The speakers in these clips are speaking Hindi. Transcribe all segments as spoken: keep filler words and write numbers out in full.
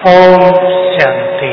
ओम शांति।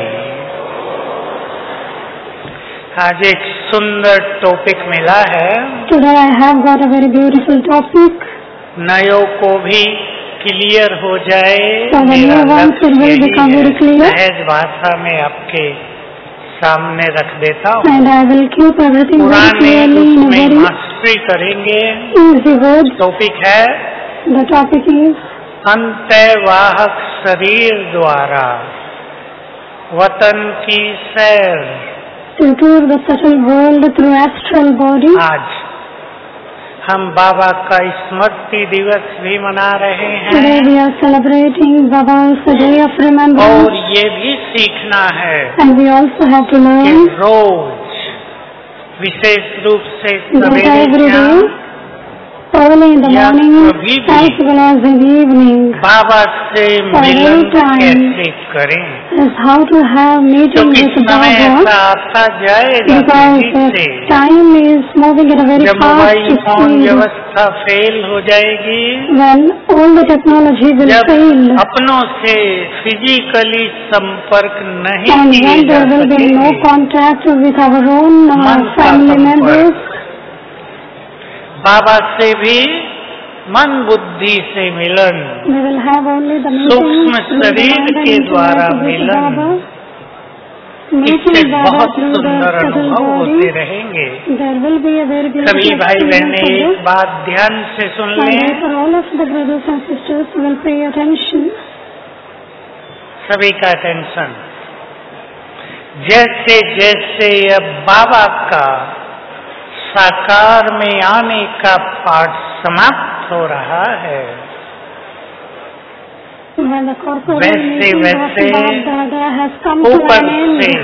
आज एक सुंदर टॉपिक मिला है। Today I have got a very beautiful topic. नयों को भी क्लियर हो जाए, So मेरा लक्ष्य will यही become है। very clear. सहज भाषा में आपके सामने रख देता हूँ। And I will keep everything very पुराने clearly in a उसमें very मास्टरी करेंगे। easy word. टॉपिक है The topic is अंतर्वाहक शरीर द्वारा वतन की सैर। to tour the subtle world through astral body. आज हम बाबा का स्मृति दिवस भी मना रहे Today हैं we are celebrating Baba's Day of Remembrance. और ये भी सीखना है And we also have to कि learn रोज विशेष रूप से that सवेरे every शाम day, early in the या morning कभी भी as well as in the evening, बाबा से मिलन every time कैसे करें, is how to have meeting क्योंकि with समय ऐसा Baba. आता जाएगा Because तेजी the से time is moving at a very जब fast मोबाइल फोन speed. व्यवस्था फेल हो जाएगी, When all the technology will जब fail, अपनों से फिजिकली संपर्क नहीं and किए when जा there will be no सकेंगे, contact with our own uh, मन का family संपर्क, members, बाबा से भी मन बुद्धि से मिलन, we will have only the सूक्ष्म meeting through the शरीर mind and के द्वारा intellect with मिलन, Baba. इससे Meeting Baba बहुत through the सुंदर subtle अनुभव होते body, रहेंगे। there will be a very beautiful सभी भाई experience बहने of एक this. बात ध्यान से सुन And लें, therefore all of the brothers and sisters will pay attention. सभी का अटेंशन। जैसे जैसे यह बाबा का साकार में आने का पाठ समाप्त हो रहा है, When the corporate वैसे meeting of वैसे Baba has come to ऊपर an end, से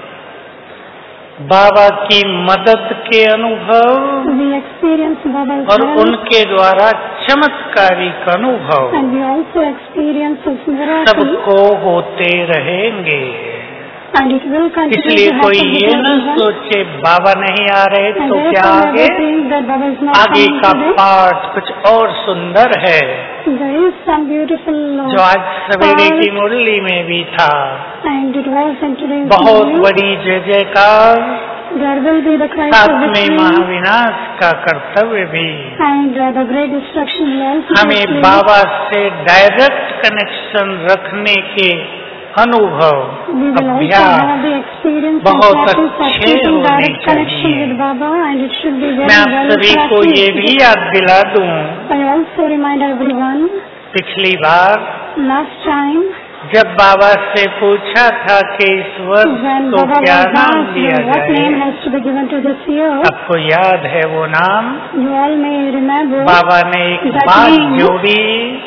बाबा की मदद के अनुभव we experience Baba's और help, उनके द्वारा चमत्कारिक अनुभव and we also experience His miracle, सबको होते रहेंगे। and it will continue इसलिए to कोई happen with ये न everyone. सोचे बाबा नहीं आ रहे And तो क्या therefore आगे never think that Baba is not आगे coming का today. पाठ कुछ और सुंदर है, There is some beautiful uh, जो आज सवेरे की part, मुरली में भी था। and it was in today's बहुत morning. बड़ी जय जयकार, There will be the Christ साथ of में victory, महाविनाश का कर्तव्य भी। and uh, the great destruction will also take हमें place. बाबा से डायरेक्ट कनेक्शन रखने के अनुभव, We will also अभ्यास have the experience and बहुत practice of अच्छे keeping होने direct connection चाहिए। with Baba, and it should be मैं very आप well सभी को ये भी practiced. याद दिला दूं, I also remind everyone, पिछली बार last time जब बाबा से पूछा था कि इस वर्ष when को Baba क्या was नाम asked दिया what name जाए, has to be given to this year, आपको याद है वो नाम? you all may remember बाबा ने एक that बात name. जोड़ी,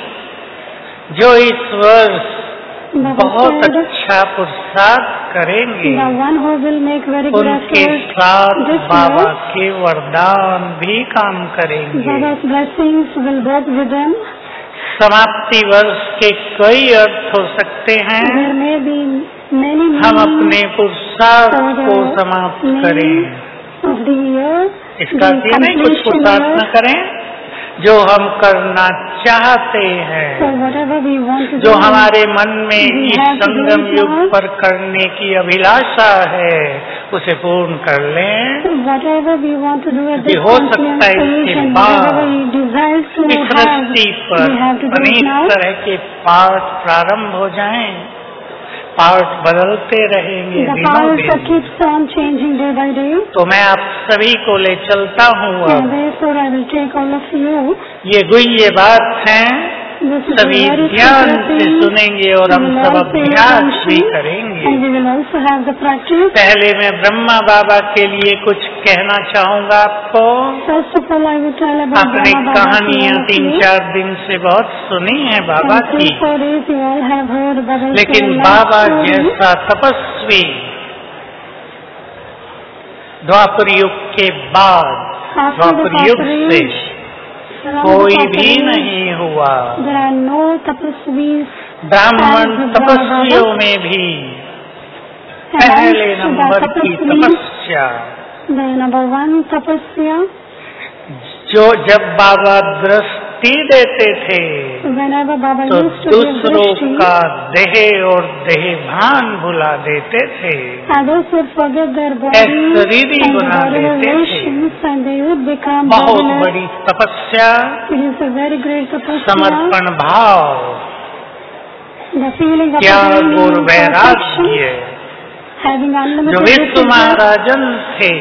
जो इस वर्ष Baba बहुत said, अच्छा पुरुषार्थ करेंगे, the one who will make very good उनके effort साथ this बाबा year, के वरदान भी काम करेंगे। Baba's blessings will work with them. समाप्ति वर्ष के कई अर्थ हो सकते हैं, There may be many हम meanings अपने पुरुषार्थ को समाप्त करें। of the year, इसका the अर्थ ये नहीं कुछ completion पुरुषार्थ न year. करें, जो हम करना चाहते So हैं, whatever we want to जो do, हमारे मन में we इस have to do Sangam it युग now. पर करने की अभिलाषा है, उसे पूर्ण कर लें। whatever we want to do at ये this हो conscious सकता है stage, इसके and बाद whatever we desire to इस have, सृष्टि पर we have to do it अनेक now. तरह के पाठ प्रारंभ हो जाएं, पाठ बदलते रहेंगे The दिनों powers that दिन। keeps on changing day by day, तो मैं आप सभी को ले चलता हूँ। and अब therefore I will take all of you. ये गुह्य बात है, This is सभी a very ध्यान secret से thing. सुनेंगे और We हम will सब all pay अभ्यास भी attention, करेंगे। and we will also have the practice. पहले मैं ब्रह्मा बाबा के लिए कुछ कहना चाहूँगा आपको। First of all, I will tell about आपने Brahma Baba to कहानियाँ all of तीन you. चार दिन से बहुत सुनी है बाबा And की, three, four days you all have heard Baba's लेकिन life बाबा story. जैसा तपस्वी द्वापर युग के बाद, After the द्वापर युग Papar से age, around कोई the Papar भी age, नहीं हुआ। there are no tapasvis ब्राह्मण as तपस्वियों Brahma में भी and पहले amongst the नंबर की tapasvis, तपस्या, the number one tapasya, जो जब बाबा दृष्ट दृष्टि देते थे Whenever Baba तो used to give दूसरों drishti, का देह और देह भान भुला देते थे, others would forget their body शरीरी and बना body देते थे। relations and they would become बहुत bodiless. बड़ी तपस्या, It is a very great tapasya, समर्पण भाव, the feeling of त्याग और atonement, perfection, वैराग्य having जो unlimited विश्व desire. महाराजन थे,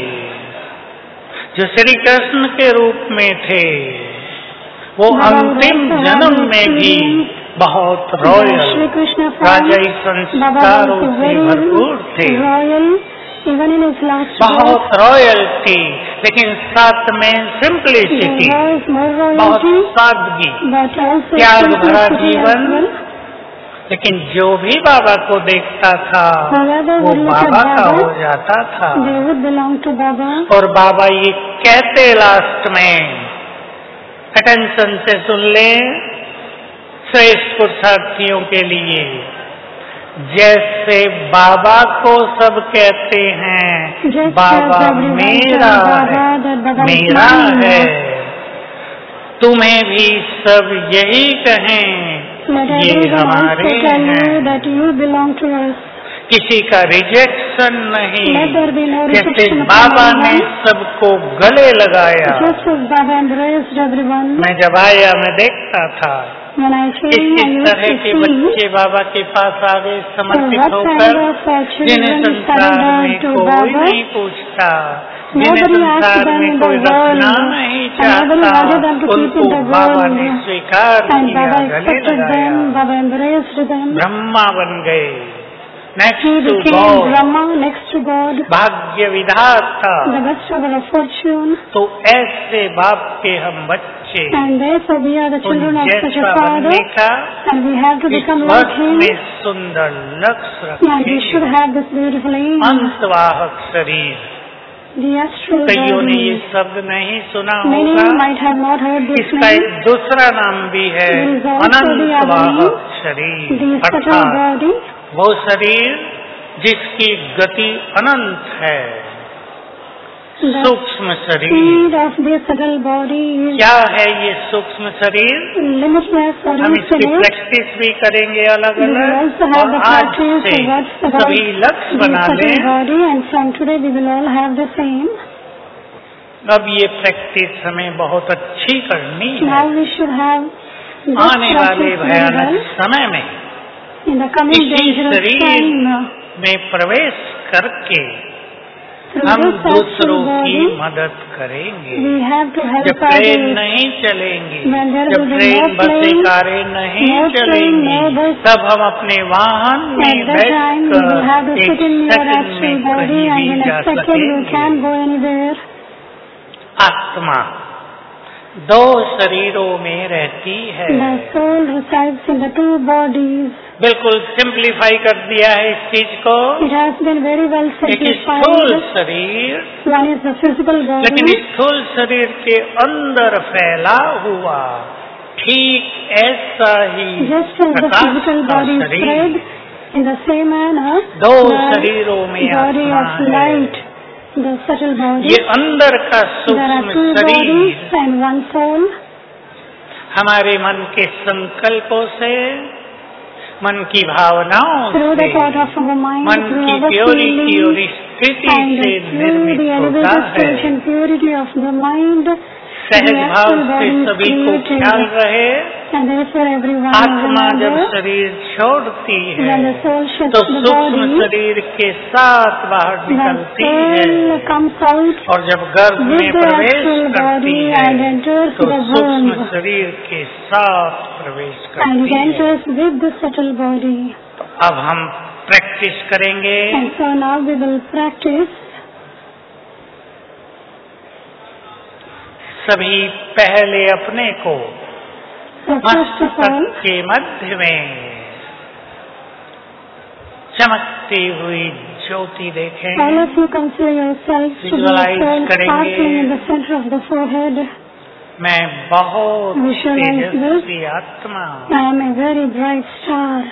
जो श्री कृष्ण के रूप में थे, वो अंतिम जन्म में भी बहुत रॉयल, Shri Krishna राजाई Baba संस्कारों was से भरपूर थे, very royal, even in his last बहुत days. रॉयल थी, लेकिन साथ में सिंपलिसिटी, There was more बहुत royalty, सादगी, but also त्याग भरा simplicity as जीवन। well. लेकिन जो भी बाबा को देखता था Whoever वो would look at बाबा का Baba, हो जाता था। they would belong to Baba. और बाबा ये कहते लास्ट में, अटेंशन से सुन ले श्रेष्ठ पुरुषार्थियों के लिए, जैसे बाबा को सब कहते हैं Just बाबा as everyone मेरा tells है, Baba that Baba is मेरा mine. है, तुम्हें भी सब यही कहें Let ये everyone हमारे also tell you हैं। that you belong to us. किसी का रिजेक्शन नहीं, Let there be no जैसे rejection from बाबा ने anyone. सबको गले लगाया। Just as Baba embraced everyone. मैं जब आया मैं देखता था When I किस came, I किस used तरह to के see बच्चे बाबा के पास आ गए so समर्पित what होकर, kind of uh, जिन्हें children संसार में surrendered to कोई Baba. नहीं पूछता, जिन्हें Nobody asked संसार them में in the कोई world, रखना नहीं and nobody चाहता, wanted them to keep उनको in the बाबा world. ने स्वीकार And किया, Baba गले accepted लगाया, them, Baba embraced them. Brahma बन गए, He next to became God, Brahma next to God, भाग्य विधाता। the bestower of fortune. तो ऐसे बाप के हम बच्चे, And therefore we are the उन children of such a जैसा father, बनने का and we have to इस become like वर्ष him, में सुंदर लक्ष्य and we should रखें। have this beautiful aim, अंतवाहक शरीर, the astral कईयों ने ये body. शब्द नहीं सुना Many होगा, might have not heard this इसका name, एक दूसरा नाम भी है There is also the other अनंतवाहक name, शरीर, the subtle अर्थात body, वो शरीर जिसकी गति अनंत है, the सूक्ष्म शरीर। speed of the subtle body is क्या है ये सूक्ष्म शरीर? limitless or हम इसकी infinite. प्रैक्टिस भी करेंगे अलग We will अलग, also have और the आज practice से of what's about सभी लक्ष्य the बना subtle लें। body, and from today we will all have the same. अब ये प्रैक्टिस हमें बहुत अच्छी करनी Now है। we should have this आने वाले practice very भयानक well. समय में In the coming इसी dangerous शरीर time, में प्रवेश करके through हम this astral दूसरों की body, मदद करेंगे। we have to help जब ट्रेन others. नहीं चलेंगी, When there जब will be ट्रेन no बसें plane, कारें नहीं no train, चलेंगी, no bus, तब हम अपने वाहन at में that time you will have to बैठकर sit एक in your सेकंड astral में body, कहीं and भी in जा a second you सकेंगे। can go anywhere. आत्मा दो शरीरों में रहती है। The soul resides in the two bodies. बिल्कुल सिंप्लीफाई कर दिया है इस चीज को। It has been very well एक स्थूल simplified. शरीर, One is the physical लेकिन body, स्थूल शरीर के अंदर फैला हुआ ठीक ऐसा ही just as the Prakash physical का body is शरीर, spread, in the same manner, दो the शरीरों में body आत्मा of है। light, the subtle body, ये अंदर का there are सूक्ष्म two शरीर bodies and one soul. हमारे मन के संकल्पों से, मन की भावनाओं Through the से, thought of our mind, मन through की our प्योरिटी feelings, और स्थिति and से through निर्मित the होता elevated है। stage and purity of the mind, सहज the भाव astral से body is सभी को created. ख्याल रहे, And therefore everyone आत्मा is जब another. शरीर छोड़ती है When the soul sheds तो the सूक्ष्म body, शरीर के साथ बाहर the निकलती soul है, comes out और जब गर्भ with में the प्रवेश astral करती body है and enters तो the सूक्ष्म womb, शरीर के साथ प्रवेश and करती it है। enters with the subtle body. अब हम प्रैक्टिस करेंगे। And so now we will practice. सभी पहले अपने को So first of all, मस्तक के मध्य में चमकती हुई ज्योति देखें। all of you consider yourselves to be a Visualize soul करेंगे। sparkling in the center of the forehead. मैं बहुत Visualize this. तेजस्वी आत्मा, I am a very bright star.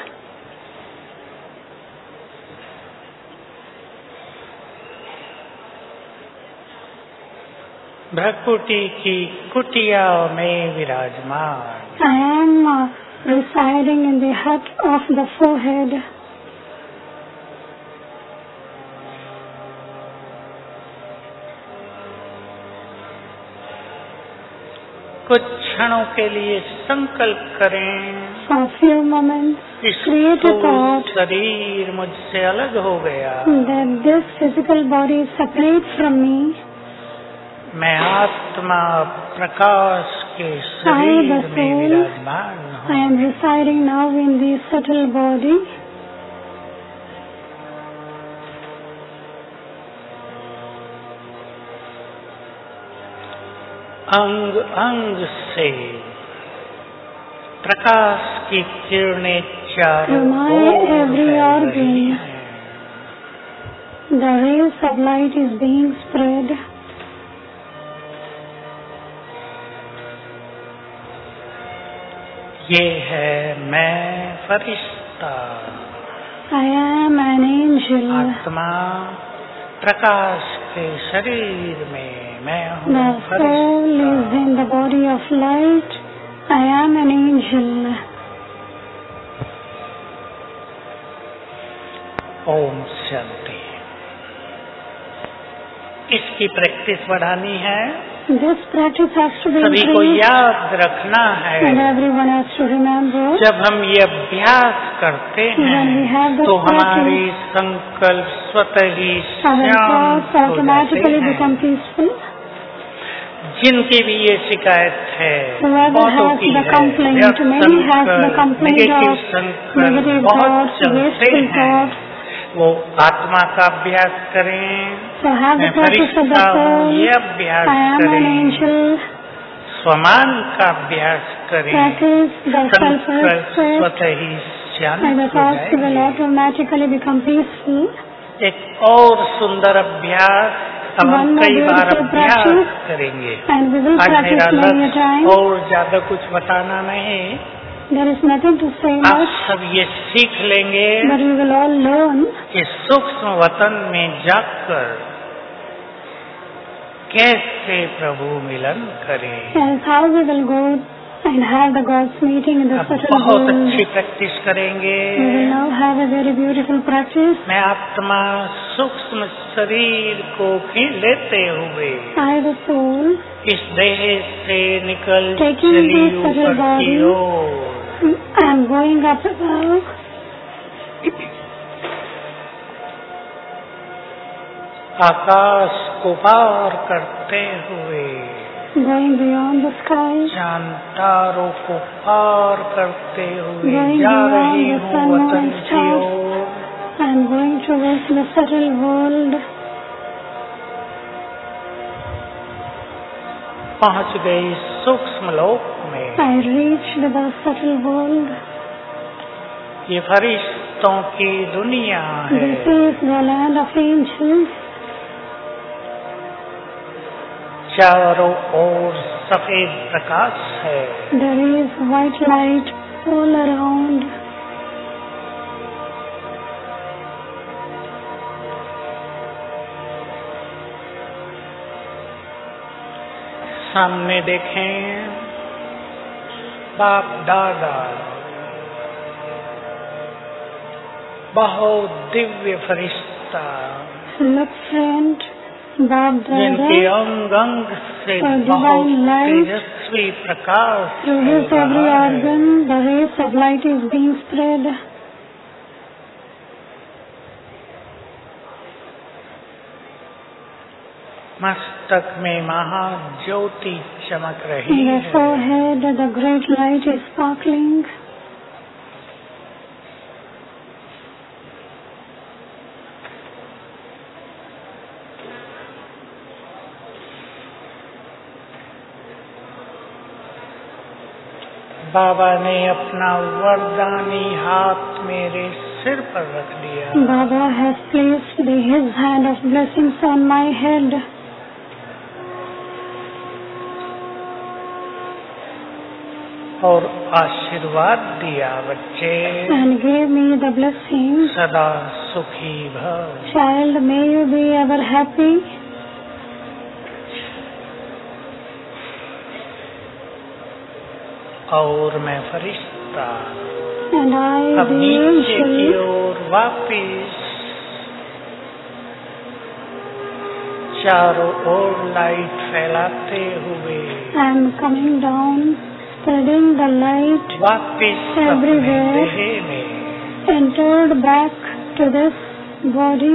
भ्रकुटी की कुटिया में विराजमान। I am uh, residing in the hut of the forehead. कुछ क्षणों के लिए संकल्प करें, For a few moments, इस create a thought शरीर मुझसे अलग हो गया, that this physical body is separate from me. मैं आत्मा प्रकाश के शरीर में विराजमान I हूँ। am residing now in the subtle body. अंग अंग से प्रकाश की किरणें चारों Through my ओर every फैल organ. रही हैं। The rays of light is being spread. ये है मैं फरिश्ता, I am an angel. आत्मा प्रकाश के शरीर में मैं हूँ The soul Firishta. is in the body of light. I am an angel. Om Shanti. इसकी प्रैक्टिस बढ़ानी है, This practice has to be सभी को increased याद रखना है। and everyone has to remember. जब हम ये अभ्यास करते When we have हैं this तो हमारी practice, संकल्प स्वतः ही our शांत thoughts हो automatically जाते become हैं। peaceful. जिनकी भी ये शिकायत है, Whoever बहुतों has की the है, complaint, व्यर्थ many has the संकल्प, complaint नेगेटिव of संकल्प negative बहुत thoughts, चलते wasteful हैं, thoughts. वो आत्मा का अभ्यास करें। So have the मैं practice of the फरिश्ता हूँ, soul. ये अभ्यास I am an करें। angel. स्वमान का अभ्यास करें। Practice the संकल्प self-respect स्वतः ही शांत and the हो thoughts will जाएंगे। automatically become peaceful. एक और सुंदर अभ्यास अब हम One more कई बार beautiful अभ्यास practice. करेंगे। And we will आज मेरा practice many a लक्ष्य time. और ज्यादा कुछ बताना नहीं, There is nothing to say आप much, सब ये सीख लेंगे but we will all learn कि सूक्ष्म वतन में जाकर कैसे प्रभु मिलन करें। and how we will go and have the God's meeting in the अब subtle बहुत world. अच्छी प्रैक्टिस करेंगे। We will now have a very beautiful practice. मैं आत्मा सूक्ष्म शरीर को भी लेते हुए I, the soul, इस देह से निकल Taking चली this subtle ऊपर की body, ore. I am going up above. आकाश को पार करते हुए, Going beyond the sky, चांद तारों को पार करते हुए Going जा beyond रही the हूँ sun वतन and की stars. Ore. I am going towards the subtle world. पहुँच गई सूक्ष्म लोक में। I reached the subtle world. ये फरिश्तों की दुनिया है। This is the land of angels. चारों ओर सफेद प्रकाश है। There is white light all around. सामने देखें, बाप दादा बहुत दिव्य फरिश्ता, Look, friend, Bab जिनके Dada, अंग अंग से A divine बहुत light. तेजस्वी प्रकाश through फैल his every रहा है। organ, the rays of light is being spread. मस्तक में महाज्योति चमक In रही the है। forehead, the great light is sparkling. बाबा ने अपना वरदानी हाथ मेरे सिर पर रख दिया। Baba has placed the, his hand of blessings on my head और आशीर्वाद दिया, बच्चे and gave me the blessings. सदा सुखी भव। Child, may you be ever happy. और मैं फरिश्ता and I अब the नीचे की angel ओर वापिस चारों ओर लाइट फैलाते हुए am coming down, spreading the light वापिस अपने everywhere, देह में entered back to this body.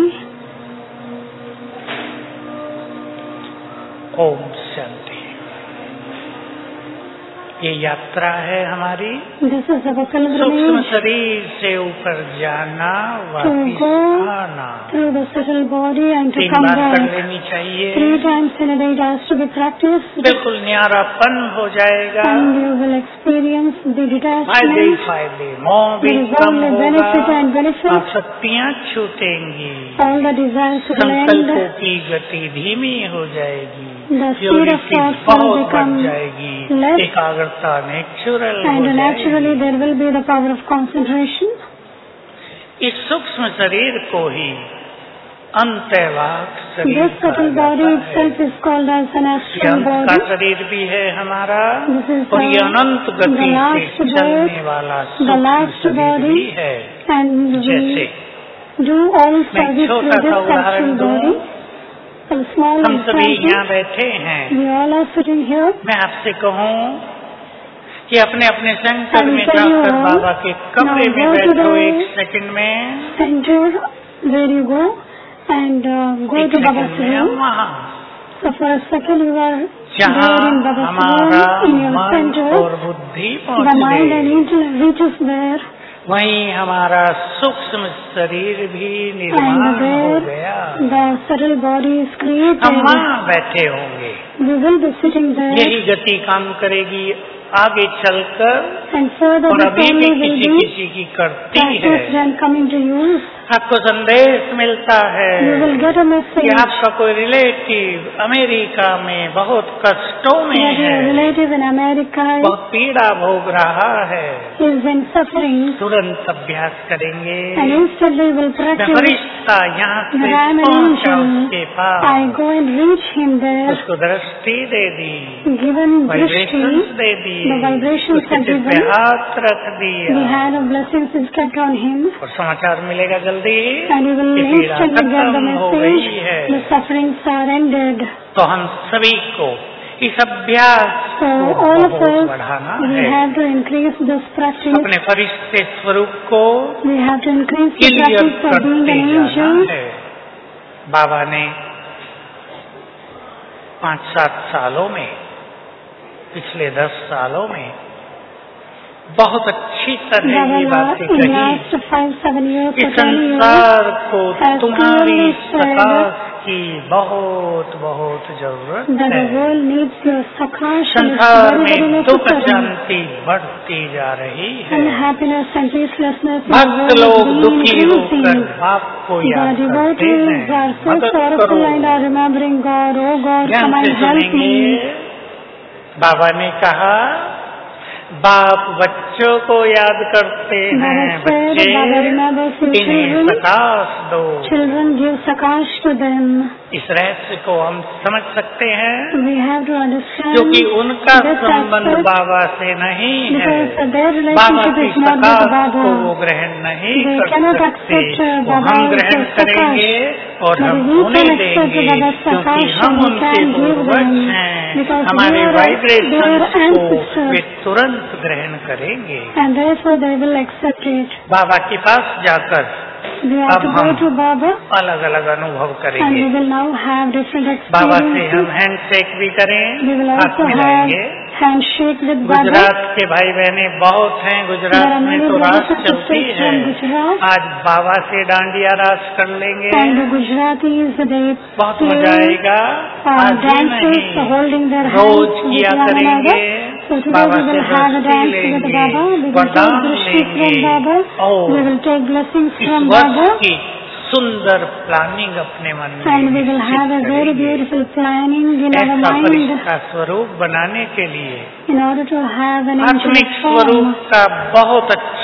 Om Shanti. ये यात्रा है हमारी This is our सूक्ष्म pilgrimage शरीर से ऊपर जाना to वापिस go आना। through the subtle body and to तीन come बार कर back. लेनी चाहिए। Three times in a day it has to be practiced, बिल्कुल न्यारापन हो जाएगा। and you will experience the फायदे ही detachment. फायदे, मोह भी There is कम only होगा। benefit and benefit. आसक्तियाँ छूटेंगी। All the desires will संकल्पों end. की गति धीमी हो जाएगी। The speed of purity thought will बहुत बढ़ become जाएगी। less, एकाग्रता नेचुरल हो and naturally जाएगी। there will be the power of concentration. इस सूक्ष्म शरीर को ही अंतर्वाक शरीर This कहा subtle body जाता है। itself is called as an ये astral अंत का body. शरीर भी है हमारा This is और ये the, अनंत the गति last से चलने birth, वाला the सूक्ष्म last शरीर body, भी है। and जैसे we do all मैं service छोटा through सा this उदाहरण astral दूं। body. A small हम सभी example, यहाँ बैठे हैं। we all are sitting here. मैं आपसे कहूँ कि अपने अपने सेंटर I में will tell you जाकर all, बाबा के कमरे now में go to बैठो the एक सेकंड में। center where you go and uh, go एक to सेकंड Baba's में हम room. वहाँ So for a second you are जहाँ there in Baba's हमारा room, in your मन center. और बुद्धि The पहुँच mind and गए, intellect reaches there, वहीं हमारा सूक्ष्म शरीर भी निर्माण and हो there गया। the subtle body is हम created. वहाँ बैठे होंगे। We will be sitting there, यही गति काम करेगी आगे चलकर and further और this अभी only भी will किसी be किसी की करती practiced है। and coming to use. आपको संदेश मिलता है You will get a कि message आपका कोई रिलेटिव अमेरिका में बहुत कष्टों में that your है, relative in America बहुत पीड़ा भोग रहा है। is in suffering, तुरंत अभ्यास करेंगे। and instantly will मैं practice. फरिश्ता यहाँ से When I am an पहुँचा angel, उसके पास, I go and reach him there, उसको दृष्टि दे दी, given वाइब्रेशंस drishti, दे दिए, the vibrations उसके are सिर पे given, हाथ रख the दिया hand of blessings is kept on him, और समाचार मिलेगा जल्दी and you will कि पीड़ा instantly get the खत्म हो message, गई है। the sufferings are ended. तो हम सभी को इस अभ्यास So को all of बहुत us, बढ़ाना we है। have to increase this practice. अपने फरिश्ते स्वरूप को We have to increase the clear practice of being करते an जाना angel. है। बाबा ने पाँच सात सालों में, पिछले दस सालों में बहुत अच्छी तरह Baba ये la- बातें in कही last five, seven years कि or ten years, संसार को has तुम्हारी clearly said प्रकाश की बहुत बहुत जरूरत that the है। world needs your sakash and it's संसार very, very में दुख necessary. शांति बढ़ती जा रही है। Unhappiness and peacelessness in the भक्त world लोग is being दुखी होकर increasing. बाप को The याद करते devotees हैं, are so मदद करो। sorrowful and are remembering God. Oh God, ध्यान come से and help सुनेंगे। me. बाबा ने कहा बाप बच्चों को याद करते हैं, Baba said, बच्चे Baba remembers his इन्हें children. प्रकाश दो। Children, give sakash to them. इस रहस्य को हम समझ सकते हैं We have to understand क्योंकि उनका this संबंध aspect बाबा से नहीं है। because their बाबा relationship की is not with प्रकाश को Baba. वो ग्रहण नहीं They कर cannot सकते, accept, uh, वो हम Baba's ग्रहण Prakash. करेंगे और But हम we उन्हें can accept देंगे Baba's क्योंकि Prakash हम and we उनके can give पूर्वज them हैं। because हमारे we are वाइब्रेशन their को ancestors. वे तुरंत ग्रहण करेंगे। And therefore they will accept it. बाबा के पास जाकर We have अब to go हम to Baba अलग अलग अनुभव and करेंगे। we will now have different बाबा से हम experiences. हैंडशेक भी करें, We will हाथ also have मिलाएंगे। handshake with Baba. गुजरात के भाई बहने बहुत हैं, There गुजरात are में many तो brothers रास and चलती sisters है। from Gujarat. आज बाबा से डांडिया रास कर लेंगे, And the Gujaratis, they बहुत play मजा आएगा। uh, आज ही dances, नहीं, holding their rose hands with किया one करेंगे। another. So today Baba we से will have a दृष्टि dance with लेंगे, Baba. We will take वरदान drishti from लेंगे Baba. और We will take blessings इस from वर्ष Baba. की सुंदर प्लानिंग अपने मन And में we will have a निश्चित very करेंगे। beautiful planning in our ऐसा mind फरिश्ता स्वरूप बनाने के लिए in order to have an आत्मिक angelic form. स्वरूप का बहुत अच्छा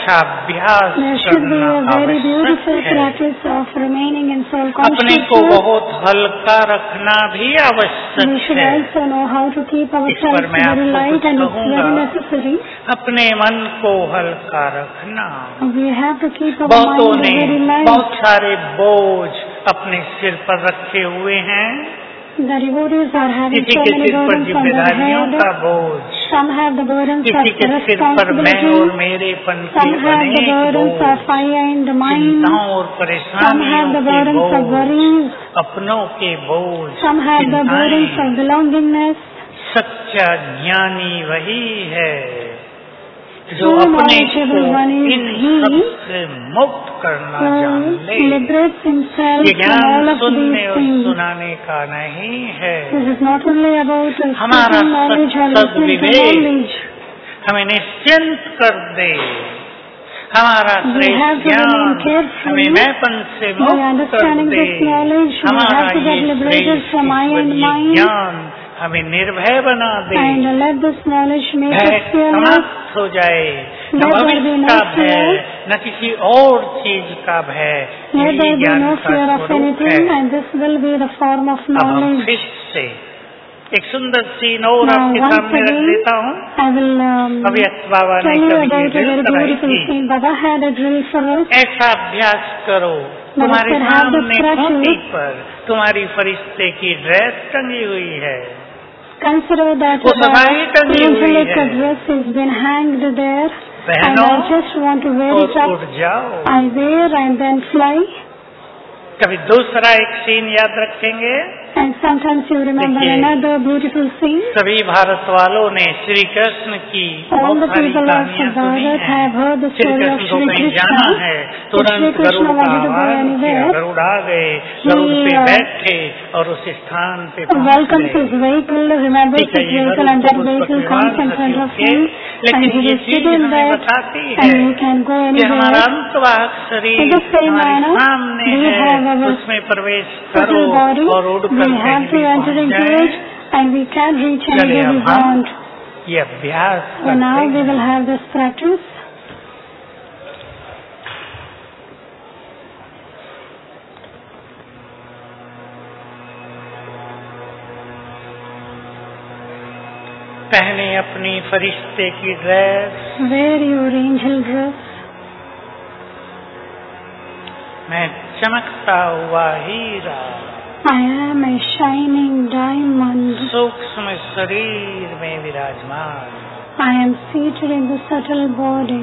अच्छा अभ्यास There should be करना a very beautiful आवश्यक है। practice of remaining in soul अपने को consciousness. बहुत हल्का रखना भी We आवश्यक should है। also know how to keep इस ourselves पर मैं very आपको light, कुछ and it's कहूँगा। very necessary. अपने मन को हल्का रखना। We have to keep our बहुतों mind ने very light. बहुत सारे बोझ अपने सिर पर रखे हुए हैं। The devotees are having किसी so के many सिर पर burdens on their जिम्मेदारियों head. का बोझ, Some have the burdens of किसी के सिर पर मैं और responsibility. मेरेपन Some के have the अनेक burdens बोझ, of I and mind. चिंताओं और Some परेशानियों have the के burdens of बोझ, worries. अपनों के बोझ, Some have the burdens चिंताएं। of belongingness. सच्चा ज्ञानी वही है जो True अपने knowledgeable को one is इन he सब से मुक्त करना जान who ले। liberates himself ये from all ज्ञान of सुनने these और things. सुनाने का नहीं है। This is not only about uh, हमारा speaking knowledge or listening to सद्विवेक knowledge. हमें निश्चिंत कर दे। हमारा We श्रेष्ठ have to ज्ञान remain careful. हमें मैंपन से By मुक्त कर understanding they. this knowledge, we हमारा have to get ये liberated श्रेष्ठ from I and ईश्वरीय mind. ज्ञान हमें निर्भय बना दे। And let this knowledge make भय us fearless. समाप्त हो जाए। न Let there be भविष्य no का भय, fear. न किसी और चीज का भय। Let यही there be ज्ञान no का fear of स्वरूप anything, है। and this will be the form of अब हम knowledge. फिर से एक सुंदर सीन और Now, आपके once सामने रख again, देता हूँ। I will um, अव्यक्त बाबा ने tell you कभी about a ड्रिल very कराई beautiful थी। thing. Baba had a drill for us. ऐसा अभ्यास करो, Let us तुम्हारे have the सामने practice. खूंटी पर तुम्हारी फरिश्ते की ड्रेस टंगी हुई है। Consider that वो सफाई the टंगी हुई angelic है। dress has been hanged there, and पहनो I just want to wear it और up. उड़ जाओ। I wear and then fly. कभी दूसरा एक सीन याद रखेंगे। And sometimes you remember देखिए, another beautiful scene. सभी भारत वालों ने श्री कृष्ण की All बहुत the सारी people of कहानियां सुनी Bharat हैं। have heard the Shri story of Krishna को Shri कहीं Krishna. जाना है, If तुरंत Shri Krishna गरुड़ का wanted to go आह्वान किया, anywhere, गरुड़ आ गए, he, गरुड़ पे uh, बैठे और उस स्थान पे पहुंच welcomes गए। his vehicle, remembers ठीक है, his ये vehicle, गरुड़ and को that पुष्पक vehicle विमान comes in front of करके, him, लेकिन and he ये will sit चीज in हमें that, बताती and है he can go कि हमारा anywhere. अंतवाहक In शरीर the same हमारे manner, सामने we है, have our उसमें प्रवेश करो subtle body, और उड़ we कर have कहीं to भी enter पहुंच into जाए। it, and we can reach चलिए anywhere we अब हम want. ये अभ्यास So now करते we will हैं। have this practice. पहने अपनी फरिश्ते की dress. Wear your angel dress. मैं चमकता हुआ हीरा I am a shining diamond. सूक्ष्म शरीर में विराजमान। I am seated in the subtle body.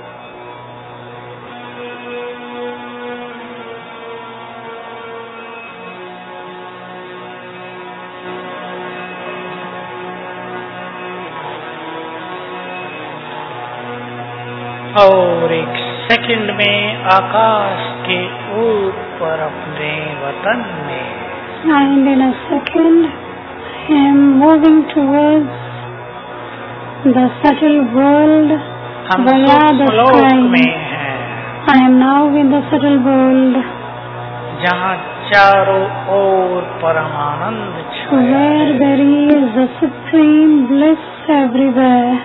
और एक सेकंड में आकाश के ऊपर अपने वतन में And in a second, I am moving towards the subtle world हम via the सूक्ष्म लोक sky. में हैं, I am now in the subtle world जहाँ चारों ओर परमानंद छाया where है। there is the supreme bliss everywhere.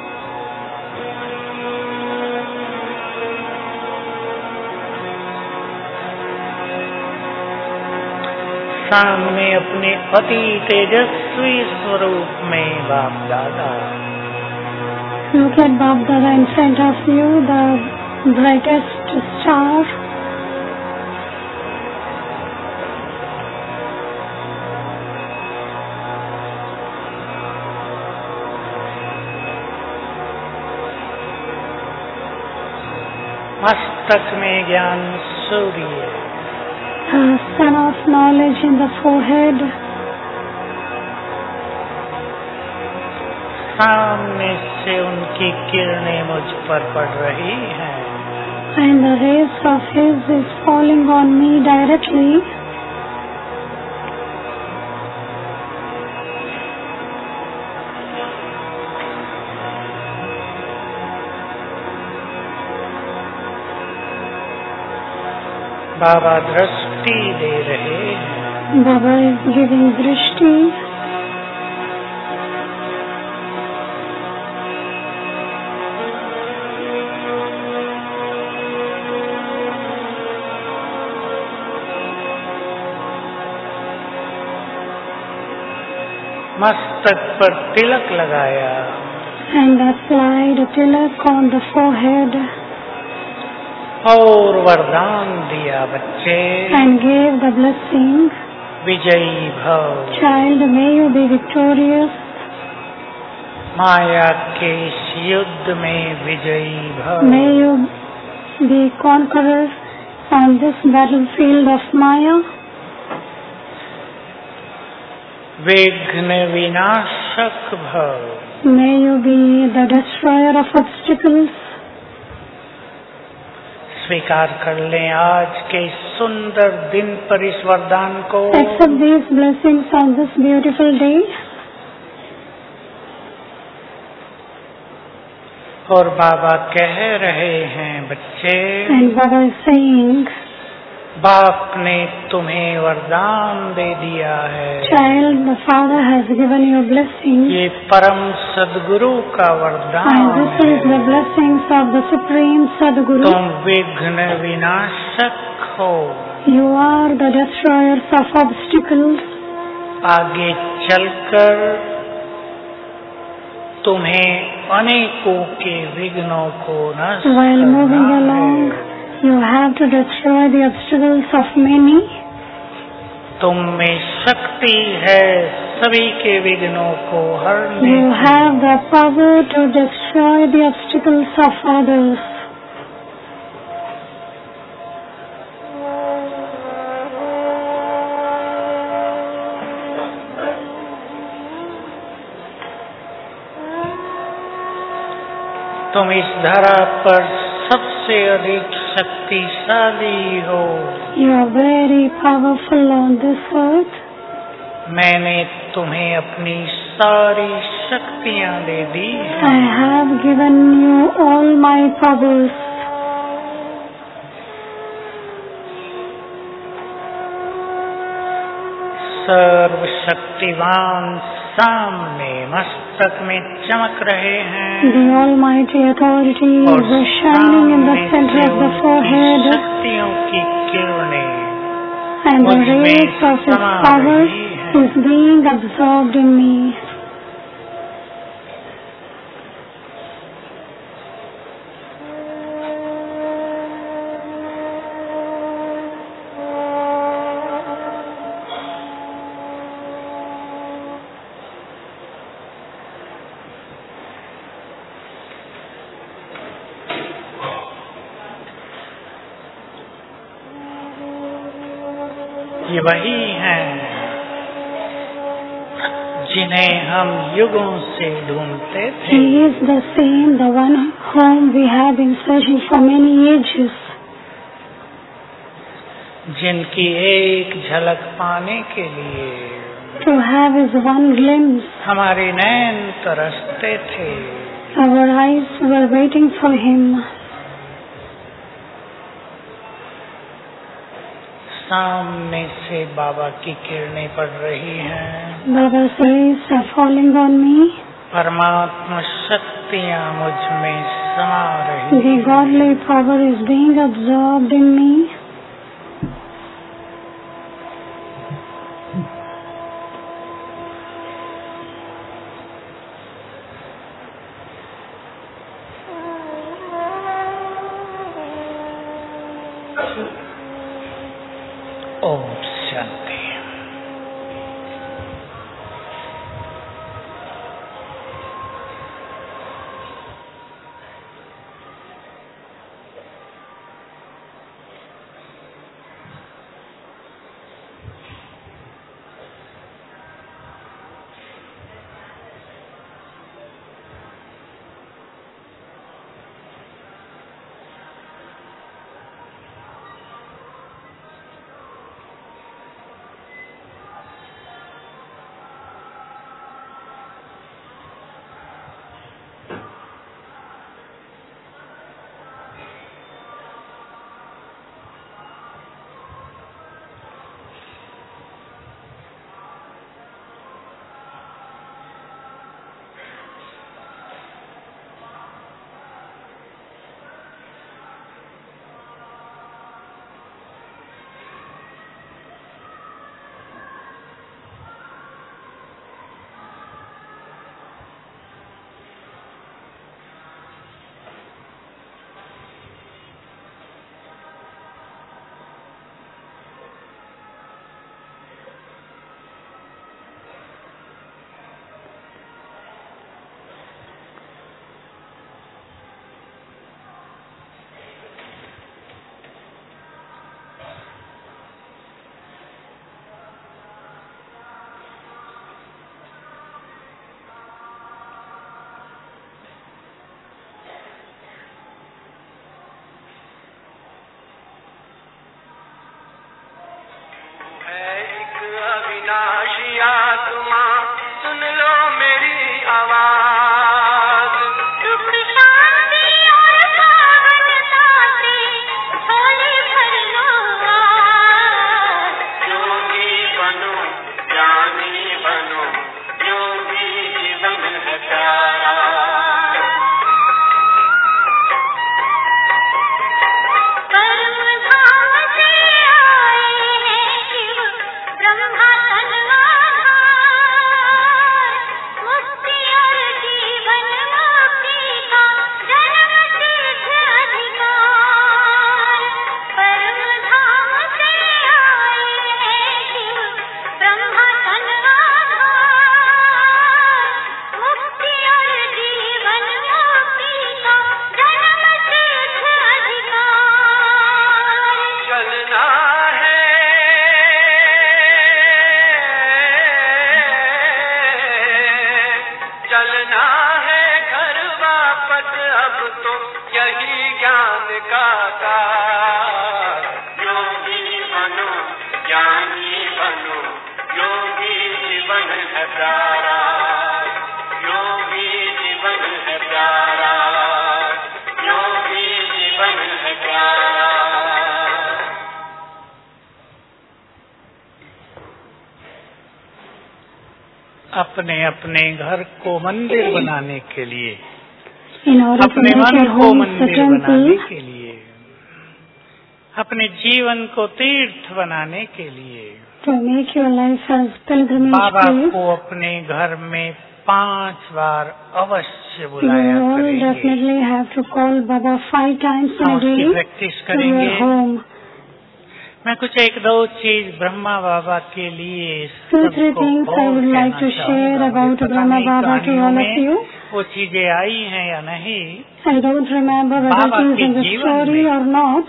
सामने अपने अति तेजस्वी स्वरूप में बाप दादा। Look at Bab Dada in front of you, the brightest star. मस्तक में ज्ञान सूर्य, A sun of knowledge in the forehead. सामने से उनकी किरणें मुझ पर पड़ रही हैं। And the rays of his is falling on me directly. बाबा दृष्टि दे रहे हैं। Baba is giving drishti. मस्तक पर तिलक लगाया and applied a tilak on the forehead और वरदान दिया बच्चे and gave the blessing, विजयी भव, child, may you be victorious, माया के इस युद्ध में विजयी भव, may you be conqueror on this battlefield of Maya, विघ्न विनाशक भव, may you be the destroyer of obstacles. स्वीकार कर लें आज के सुंदर दिन पर इस वरदान को Accept these blessings on this beautiful day. और बाबा कह रहे हैं बच्चे And Baba is saying, बाप ने तुम्हें वरदान दे दिया है, child, the Father has given you blessing, ये परम सदगुरु का वरदान and this is the है, blessings of the Supreme Sadguru. तुम विघ्न विनाशक हो, You are the destroyers of obstacles. आगे चलकर तुम्हें अनेकों के विघ्नों को नष्ट While moving करना along, है, you have to destroy the obstacles of many. तुम में शक्ति है सभी के विघ्नों को हरने You की। have the power to destroy the obstacles of others. तुम इस धरा पर सबसे अधिक शक्तिशाली हो, You are very powerful on this earth. मैंने तुम्हें अपनी सारी शक्तियां दे दी हैं। I have given you all my powers. सर्वशक्तिवान सामने मस्तक में चमक रहे हैं The Almighty Authority और is shining in the center of the forehead, शक्तियों की किरणें and the मुझ में rays of His समा power रही हैं। is being absorbed in me. ये वही हैं जिन्हें हम युगों से ढूंढते थे, He is the same, the one whom we have been searching for many ages, जिनकी एक झलक पाने के लिए to have His one glimpse. हमारे नैन तरसते थे। Our eyes were waiting for Him. सामने से बाबा की किरणें पड़ रही हैं, Baba's rays are falling on me. परमात्मा शक्तियाँ मुझ में समा रही The हैं। godly power is being absorbed in me. Om Shanti. अविनाशी आत्मा सुन लो मेरी आवाज। सुख शांति और पावनता से झोली भर लो आज। योगी बनो ज्ञानी बनो, योगी जीवन है प्यारा। कर्म धाम से आए हैं शिव ब्रह्मा तनवाधार। मुक्ति और जीवन मुक्ति का जन्म सिद्ध अधिकार। कर्म धाम से आए हैं शिव ब्रह्मा तनवाधार। मुक्ति और जीवन मुक्ति का जन्म सिद्ध अधिकार। चलना है चलना है घर वापस, अब तो यही ज्ञान का सार। योगी बनो ज्ञानी बनो, योगी जीवन है प्यारा। योगी जीवन है प्यारा, योगी जीवन है प्यारा। अपने अपने घर को मंदिर बनाने के लिए, In order to अपने make मन your को home a मंदिर बनाने temple, के लिए, अपने जीवन को तीर्थ बनाने के लिए to make your life as pilgrimage Baba place, को अपने घर में पांच बार अवश्य you बुलाया all करेंगे। definitely have to call Baba five times in हम a उसकी day प्रैक्टिस to करेंगे। your home. मैं कुछ एक दो चीज ब्रह्मा बाबा के लिए Two, सबको three things I और would like कहना to share चाहूंगा। about पता Brahma नहीं Baba to कहानियों all of में you. वो चीजें आई हैं या नहीं। I don't remember whether Baba it is के in the जीवन story में or not.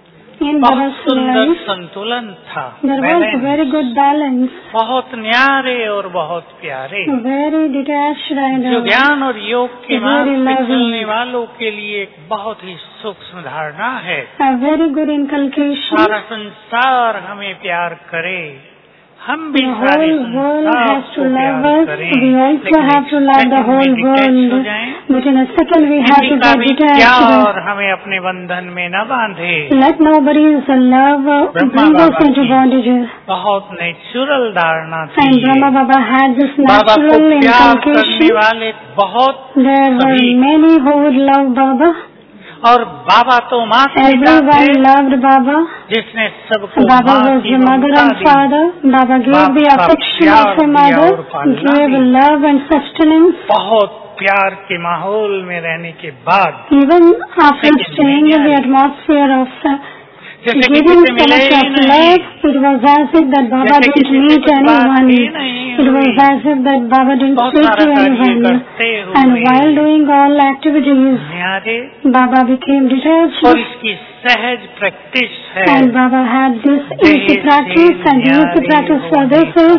In बहुत Baba's सुंदर life, संतुलन था, there was a balance, very good balance, बहुत न्यारे और बहुत प्यारे, very detached and जो uh, ज्ञान और योग के very मार्ग पे loving. चलने वालों के लिए एक बहुत ही सूक्ष्म धारणा है। a very good inculcation. सारा संसार हमें प्यार करे, हम भी The सारे whole world संसार has to को love प्यार us. करें, We also लेकिन have to एक love the second whole में detach हो world. जाएं। But in a second we have किसी to का get भी detached. प्यार हमें अपने बंधन में न बांधे। Let nobody's love uh, Brahma bring us Baba into की bondages. बहुत नेचुरल धारणा थी And ये। Brahma Baba had this बाबा को natural प्यार करने inculcation. वाले बहुत There were सभी, many who would love Baba. और बाबा तो माँ पिता थे, Everyone loved Baba. जिसने सबको Baba माँ was की the mother Mamata and the. father. Baba gave बाप the का affection प्यार of a दिया mother, और पालना gave the. love and sustenance. बहुत प्यार के माहौल में रहने के बाद Even after Second, staying in the many atmosphere of uh, जैसे giving किसी से so मिले much ही of नहीं, love, it was as if that Baba जैसे didn't किसी से meet कुछ बात anyone. ही नहीं It was हुई। as if that Baba didn't बहुत speak सारा to कार्य anyone. करते And हुए while doing all activities, न्यारे Baba became detached. और इसकी सहज प्रैक्टिस है। And Baba had this easy practice, and he used to practice for this is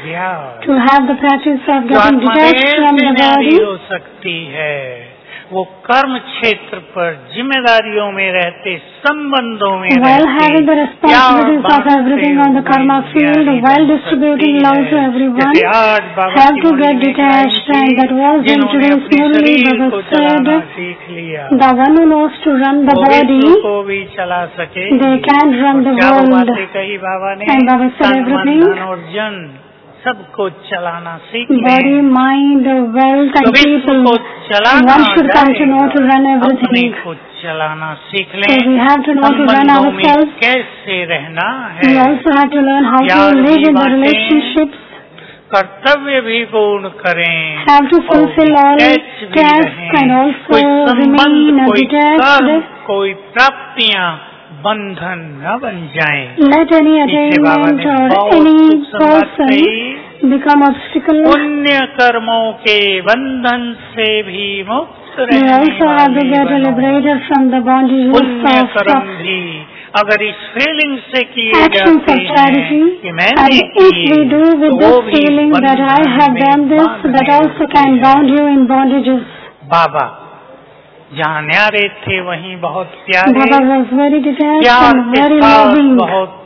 to have the practice of जो getting आत्मा detached देर from से the न्यारी body. हो सकती है, वो कर्म क्षेत्र पर जिम्मेदारियों में रहते, संबंधों में While रहते, having the responsibilities of बांटते everything on the हुए karma field, न्यारी while बन distributing सकती love है। to everyone, जैसे आज बाबा have की to मुरली get में detached, गायन and की, that was in जिन्होंने today's अपने Murli, शरीर Baba को said, चलाना सीख लिया, the one who knows to run the वो body, विश्व को भी चला सके। they can run the क्या वो world. बातें कही बाबा ने? And Baba said तन, मन, everything. धन और जन सबको चलाना सीख लें। Body, mind, wealth, तो and विश्व people. को चलाना One should come to know to run अपने everything. को चलाना सीख So लें। we have to know to run संबंधों में ourselves. कैसे रहना We है, also have to learn how to प्यार live भी in the बांटें, relationships. कर्तव्य भी पूर्ण करें, Have to और fulfill all detached भी tasks रहें। and कोई also संबंध, remain कोई detached. कर्म, कोई प्राप्तियां बंधन न बन जाएं। Let any पीछे बाबा attainment ने or बहुत any सूक्ष्म बात person कही, become obstacle. पुण्य कर्मों के बंधन से भी मुक्त We रहने also have to वाले get बनो। liberated from the bondages पुण्य of कर्म uh, भी अगर इस फीलिंग से किए actions जाते of charity. हैं कि मैंने And if we किए, do with तो वो this भी feeling that I बंधन have में done this, बांधने that also लगते can हैं। bound you in bondages. बाबा जहाँ न्यारे थे वहीं बहुत प्यारे, Baba was very detached प्यार and के very साथ loving. बहुत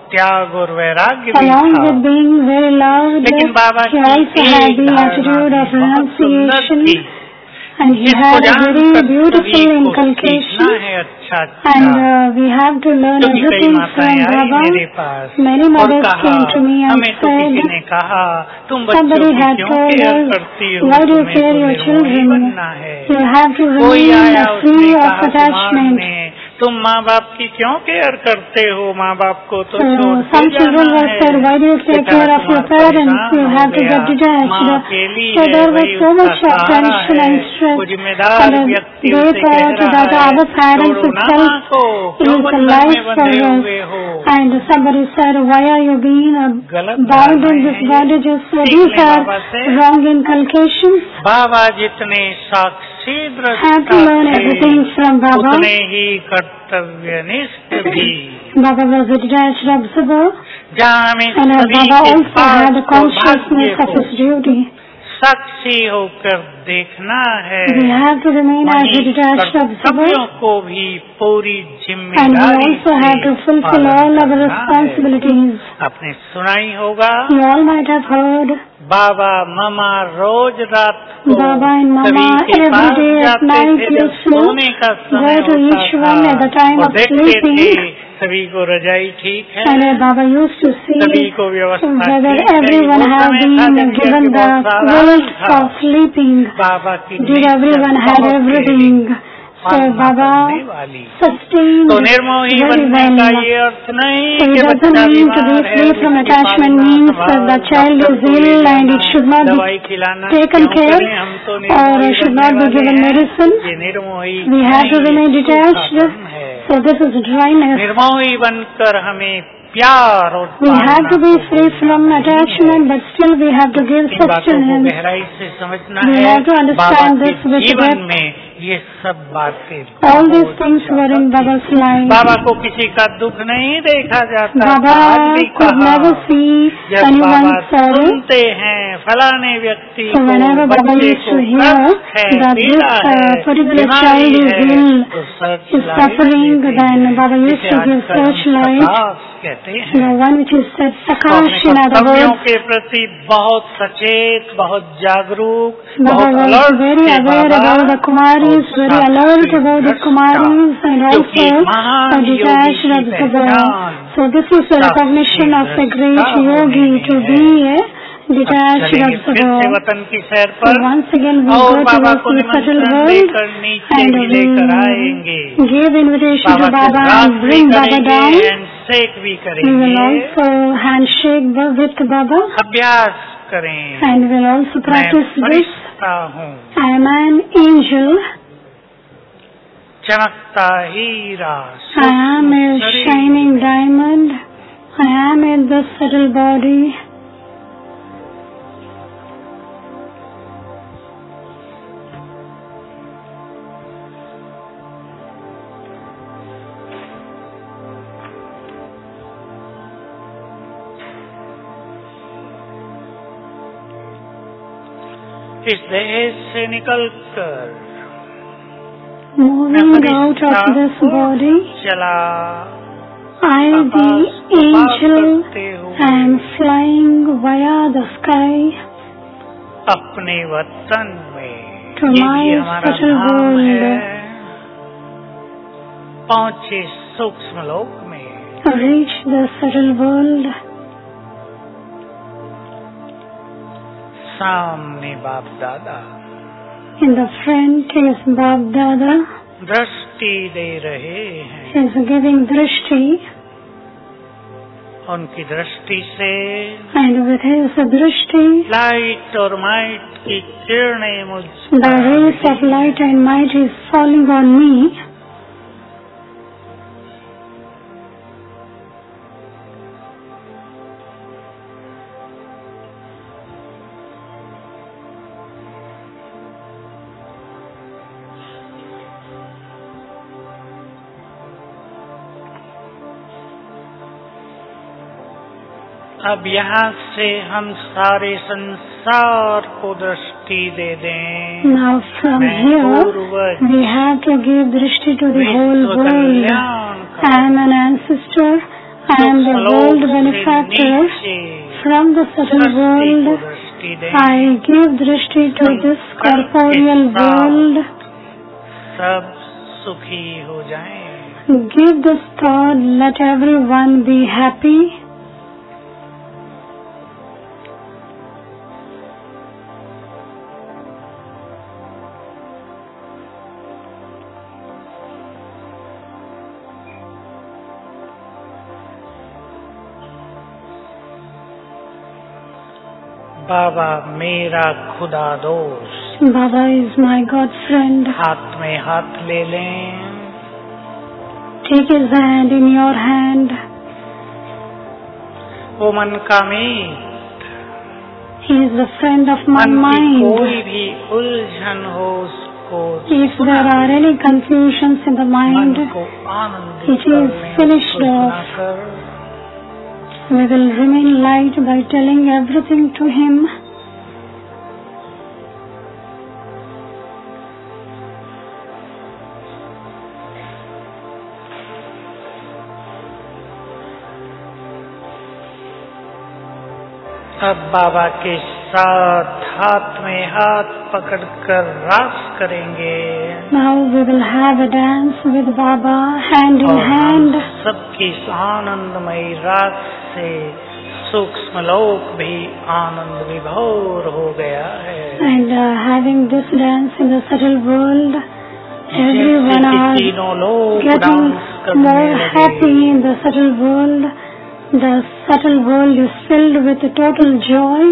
त्याग और वैराग्य भी Along था, with being very loud, लेकिन बाबा he की also had एक the धारणा attitude of भी बहुत सुंदर renunciation, थी, and he जिसको had a जानकर very सभी beautiful को सीखना inculcation. है अच्छा And अच्छा। uh, we have to learn क्योंकि कई everything माताएं from आई Baba. मेरे पास Many और mothers कहा, came to me and हमें तो किसी said, ने कहा तुम बच्चों somebody की had क्यों told केयर us, करती हो, why do you तुम्हें care तो your निर्मोही children? बनना है। You have to कोई remain आया उसने free of कहा attachment. कुमार ने, तुम माँ बाप की क्यों केयर करते हो, माँ बाप को तो So छोड़ some के children जाना were है। said, why do you take बेचारा care of your Kumar parents? परेशान You हो have to गया, get detached. माँ अकेली So है, there was वही so उसका much of सहारा tension है, and stress. वो जिम्मेदार And व्यक्ति they उसे कह thought रहा that है, our parents छोड़ो ना itself माँ को, क्यों is the बंधन life में for बंधे us. हुए हो। And somebody said, why are you being uh, गलत bound in धारणाएं this हैं ये। bondages? So सीख these लें are बाबा से। wrong inculcations. बाबा जितने साक्षी Have to learn दृष्टा everything थे, from Baba. उतने ही कर्तव्यनिष्ठ भी। Baba was a detached observer, जहाँ हमें and uh, सभी Baba के also had a pass consciousness सौभाग्य of हो, his duty. साक्षी होकर देखना है, We have to remain as a वहीं detached observer, कर्तव्यों को भी पूरी and we जिम्मेदारी also से have to fulfill पालन all our करना है। responsibilities. आपने सुना ही होगा, You all might have heard बाबा मामा रोज रात को Baba and Mama सभी के every पास day at जाते night थे जब used to सोने का go समय to होता each one at the था time और of देखते sleeping, थे सभी को रजाई ठीक है, and uh, Baba used to see सभी को व्यवस्था whether ठीक है। everyone वो had समय था been जब given यज्ञ the बहुत साधारण quilt था, for sleeping. बाबा की Did नेचर everyone had बहुत everything? प्यारी, So पालना Baba करने वाली। sustained तो निर्मोही very बनने का well. ये अर्थ नहीं So it कि doesn't बच्चा mean to be बीमार है, free from उसकी attachment पालना means that संभाल, the child डॉक्टर is को ले ill and जाना, it should not be दवाई खिलाना taken क्यों care करें, हम तो or निर्मोही should बनने not be वाले given हैं। medicine. ये निर्मोही We have to नहीं, remain ये detached. सूखापन है। So this is dryness. Nirmohi बनकर हमें प्यार और We have पालना to be को free भूलना from नहीं है। attachment, but still we have to give इन बातों को sustenance. गहराई से समझना We है। have to understand Baba this के with जीवन depth. में ये सब बातें All these बहुत things were in ज्यादा Baba's थी। life. बाबा को किसी का दुख नहीं देखा जाता था। Baba आज भी could कहा, never see जब anyone बाबा sorrow. सुनते हैं फलाने व्यक्ति So को, whenever Baba बच्चे used को to hear कष्ट है, that this पीड़ा uh, है, particular बीमारी child is है, ill, तो search is suffering, then Baba used to give searchlight, कहते the हैं। one which is said तो Prakash अपने in other कर्तव्यों words. के प्रति बहुत सचेत, बहुत जागरूक, Baba बहुत was अलर्ट very थे aware Baba about the Kumaris, और very alert साक्षी about the दृष्टा, Kumaris, and क्योंकि also महान a योगी detached की observer. पहचान So this is the recognition of a great दृष्टा yogi होने to में be है। a detached चलेंगे फिर से observer. वतन की सैर So पर once again we और go बाबा towards को the subtle निमंत्रण world देकर नीचे and भी लेकर आएंगे। we give invitation to Baba Baba के and रात भी bring Baba करेंगे, down. हैंडशेक भी We will करेंगे, also handshake with Baba अभ्यास करें। and we will also मैं practice this. फरिश्ता हूँ, I am an angel. चमकता हीरा, I am a सूक्ष्म शरीर, shining diamond. I am in the subtle body. इस देह से निकलकर Moving out of this body, चला I, the angel, करते हुए am flying via the sky अपने वतन में, to ये my भी हमारा subtle धाम world. है, पहुंचे सूक्ष्म लोक में। Reach the subtle world. सामने बाप दादा In the front is Bab Dada. दृष्टि दे रहे हैं, He is giving drishti, उनकी दृष्टि से and with his drishti, light और माइट की किरणें मुझ the पर rays of light and might is falling on me. अब यहाँ से हम सारे संसार को दृष्टि दे दें। Now from मैं here, पूर्वज we have to give drishti to the whole विश्व world. Kalyan I am an ancestor. and the सूक्ष्म world लोक से benefactor नीचे from the subtle दृष्टि world. को दृष्टि दें। I give drishti to this corporeal world. सब सुखी हो जाएं। Give this thought, let everyone be happy. बाबा मेरा खुदा दोस्त, Baba is my God friend. हाथ में हाथ ले लें। Take his hand in your hand. वो मन का मीत, He is the friend of my मन की mind. कोई भी उलझन हो उसको If there are any confusions in the मन mind, को आनंदित it is करने, finished उसको off. सुनाकर we will remain light by telling everything to him. अब बाबा के साथ हाथ में हाथ पकड़कर रास करेंगे Now we will have a dance with Baba hand in और हम hand. सबकी इस आनंदमयी रात से सूक्ष्म लोक भी आनंद विभोर हो गया है। And uh, having this dance in the subtle world, everyone जैसे कि are तीनों लोग getting डांस करने more लगे। happy in the subtle world. The subtle world is filled with total joy.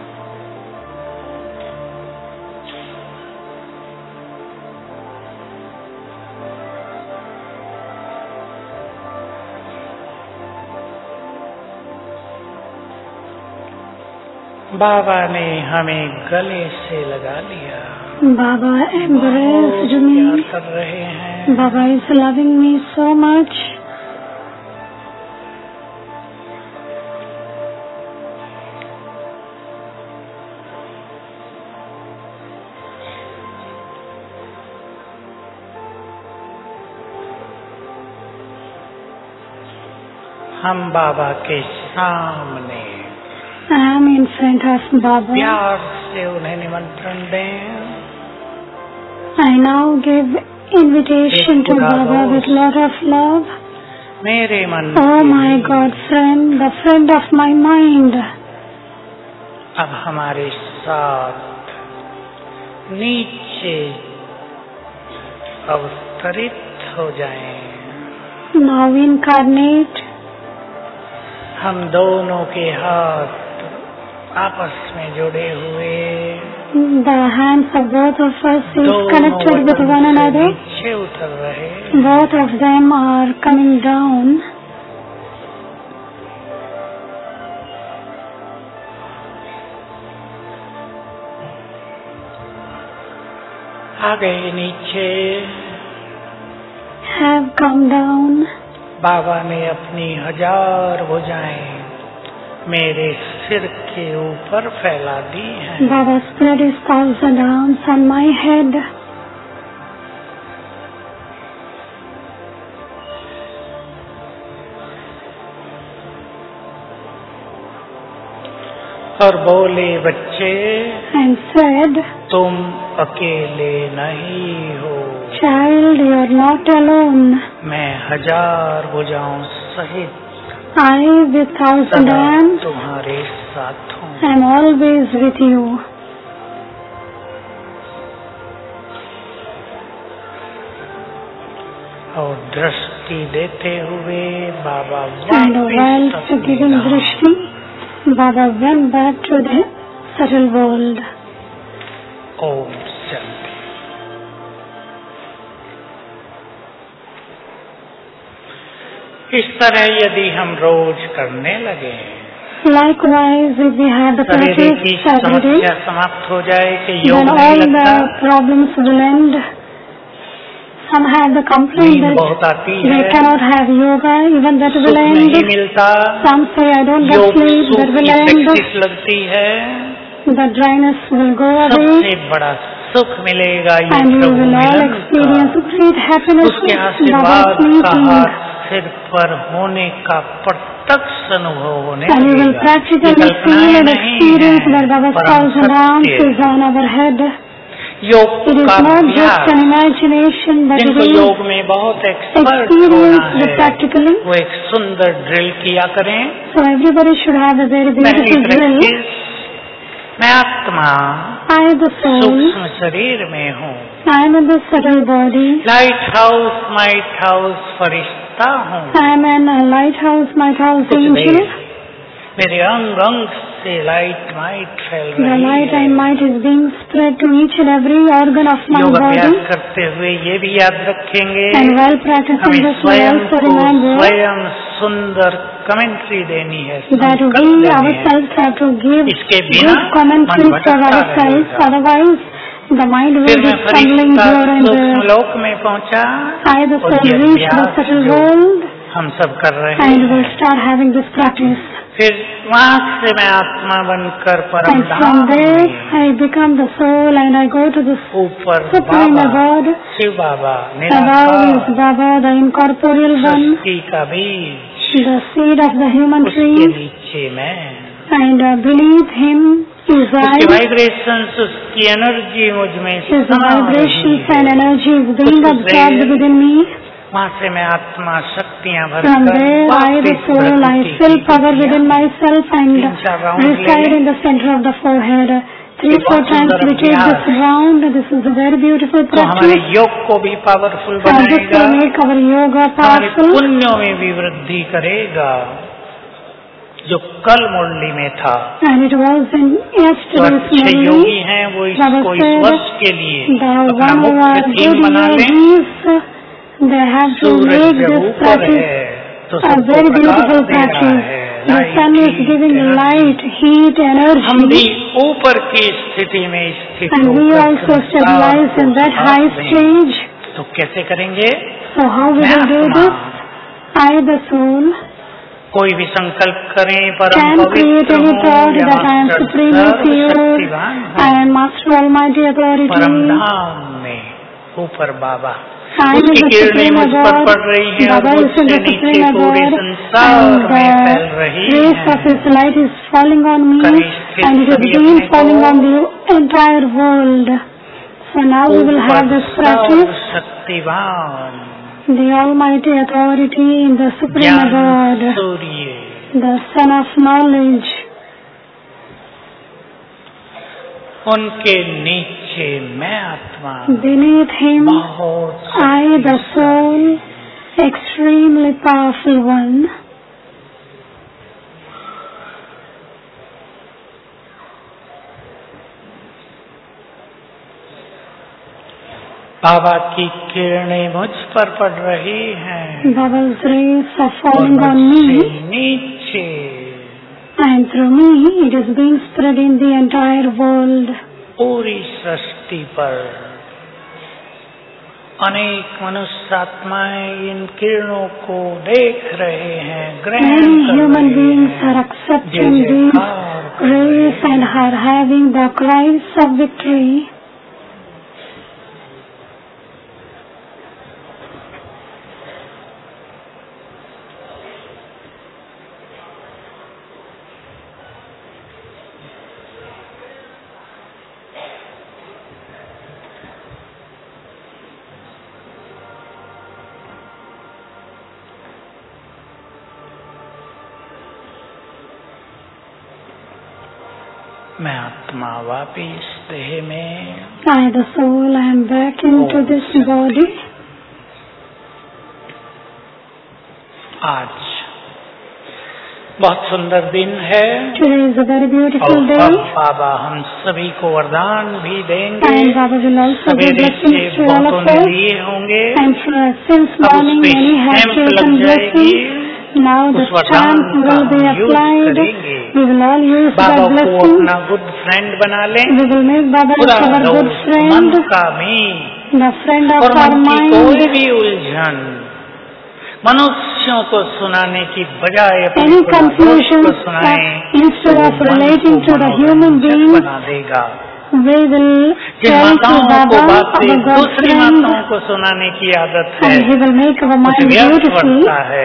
Baba ने हमें गले से लगा लिया। Baba बहुत embraced प्यार me. कर रहे हैं। Baba is loving me so much. हम बाबा के सामने I am in front of Baba. प्यार से उन्हें निमंत्रण दें। I now give invitation to Baba with lot of love. मेरे मन Oh की my God friend, the friend of my mind. अब हमारे साथ नीचे अवतरित हो जाएं। Now incarnate. हम दोनों के हाथ आपस में जुड़े हुए, The hands of both of us is दोनों connected with वतन one से another. नीचे उतर रहे। Both of them are coming down. आ गए नीचे। Have come down. बाबा ने अपनी हजार भुजाएं मेरे सिर के ऊपर फैला दी हैं। Baba spread his thousand arms on my head. और बोले बच्चे And said, तुम अकेले नहीं हो, Child, you are not alone. मैं हजार भुजाओं सहित I with thousand सदा arms तुम्हारे साथ हूँ। am always with you. और दृष्टि देते हुए बाबा And whilst वापस giving अपनी drishti, Baba went back to the subtle world. Om Shanti. इस तरह यदि हम रोज करने लगे, Likewise, if we have the शरीर practice की every day, समस्या समाप्त हो जाए कि योग then नहीं all लगता, the problems will end. Some have the complaint नींद that बहुत आती they है, cannot have yoga, even that will सुख नहीं end. मिलता, Some say I don't get योग sleep, सुख that की will end. प्रैक्टिस लगती है, The dryness will go away, सबसे बड़ा सुख मिलेगा ये and you Prabhu will all Milan experience का। great happiness. उसके Baba आशीर्वाद का sleeping. हाथ सिर पर होने का प्रत्यक्ष अनुभव होने And you will लगेगा। practically ये feel कल्पनाएं and नहीं experience हैं, that Baba's परम thousand arms सत्य is on our head. योग It is का not just अभ्यास an imagination, but it जिनको is योग में बहुत एक्सपर्ट होना experienced है practically. वो एक सुंदर ड्रिल किया करें। So everybody should have a very पहली beautiful drill. प्रैक्टिस, मैं आत्मा I am the soul. सूक्ष्म शरीर में हूँ। I am in the subtle body. Light house might house फरिश्ता हूँ। I am in a lighthouse, my house कुछ angel. देर मेरे अंग अंग से लाइट माइट फैल The रही light है। and might is being spread to each and every organ of my योग अभ्यास body. करते हुए ये भी याद रखेंगे And while practicing हमें this, we स्वयं also को remember स्वयं सुंदर कमेंट्री देनी है, that संकल्प we देने हैं। ourselves have to give इसके बिना good commentaries मन for भटकता ourselves. रहेगा। Otherwise, the mind will फिर be मैं stumbling फरिश्ता here and सूक्ष्म there. लोक में पहुंचा I, the और soul, ये reach the अभ्यास subtle जो world हम सब कर रहे and हैं। will start having this practice. फिर वहाँ से मैं आत्मा बनकर परम And from धाम there, में I become the soul and I go to the ऊपर Supreme बाबा Abode. शिव बाबा Above निराकार is Baba, the incorporeal one, सृष्टि का बीज, the seed of the human उसके tree, नीचे मैं, and uh, beneath him is I. उसके वाइब्रेशंस, उसकी एनर्जी मुझ में His समा रही vibrations and है। energy is being उसको absorbed देर within me. वहाँ से मैं आत्मा शक्तियाँ From भरकर there, I, the वापिस soul, I प्रकृति fill की power दुनिया within में myself and तीन चार राउंड ले reside लें। in the center of the forehead. Three, ये four बहुत times सुंदर we take this अभ्यास। round. This is a very beautiful तो हमारे practice. योग को भी पावरफुल And this बनाएगा, will make our yoga हमारे powerful. पुण्यों में भी वृद्धि करेगा। जो कल मुरली में था, And it was in जो yesterday's अच्छे memory. योगी हैं वो इसको इस said वर्ष के लिए The अपना one who मुख्य are थीम good बना लें। yogis, they have to Suraj make जब this ऊपर practice है तो a सबको very प्रकाश beautiful दे रहा practice. है, The sun is light, giving heat, light, heat, हम भी energy, ऊपर की स्थिति में स्थित and we होकर also संसार stabilize को in that प्रकाश high दें। stage. तो कैसे करेंगे? So how we मैं will do आत्मा, this? I, the soul, कोई भी संकल्प करें, परम can create पवित्र any हूँ thought या that I am master supremely pure, सर्वशक्तिवान I हूँ, am Master Almighty Authority, परम धाम में ऊपर बाबा, I am उसकी the किरणें Supreme मुझ पर Abode, पड़ रही हैं और Baba is in मुझसे the नीचे Supreme पूरे Abode, संसार and में फैल the रही rays of हैं। His light is falling on me, कभी स्थिर and it is सभी being अपने falling को on the entire world. So now we will have ऊपर this practice, सर्वशक्तिवान, the Almighty Authority in the Supreme ज्ञान Abode, Surya, the Sun of Knowledge. उनके नीचे मैं आत्मा, Beneath Him, बहुत I, the soul, extremely powerful one. बाबा की किरणें मुझ पर पड़ रही हैं Baba's rays are और falling on मुझसे me, नीचे and through me it is being spread in the entire world. पूरी सृष्टि पर अनेक मनुष्य आत्माएं इन किरणों को देख रहे हैं, ग्रहण Many कर human रहे beings हैं, are accepting जय these जयकार कर रहे rays and हैं। are having the cries of victory. मैं आत्मा वापिस देह में, I, the soul, I am back into this body. आज बहुत सुंदर दिन है Today is a very beautiful और day, अब बाबा हम सभी को वरदान भी देंगे। and Baba will also give सवेरे से blessings to all बहुतों of ने us. लिए होंगे, And for, since अब उस morning पे many have स्टैंप taken लग जाएगी, blessings, now the उस वरदान stamp का will be हम यूज applied. करेंगे। We will all use Baba that को blessing. अपना गुड फ्रेंड बना लें, We will make Baba खुदा our good दोस्त, friend, मन का मी the friend of और our मन की mind. कोई भी उलझन मनुष्यों को सुनाने की बजाय अपने Any खुदा दोस्त confusion, को सुनाएं, instead तो of वो मन relating को to the human मनोरंजक beings, बना देगा। We will Jin tell to माताओं को Baba बातें about God's दूसरी friend, माताओं को सुनाने की आदत है, and He will make our कुछ mind व्यर्थ beautiful. बढ़ता है,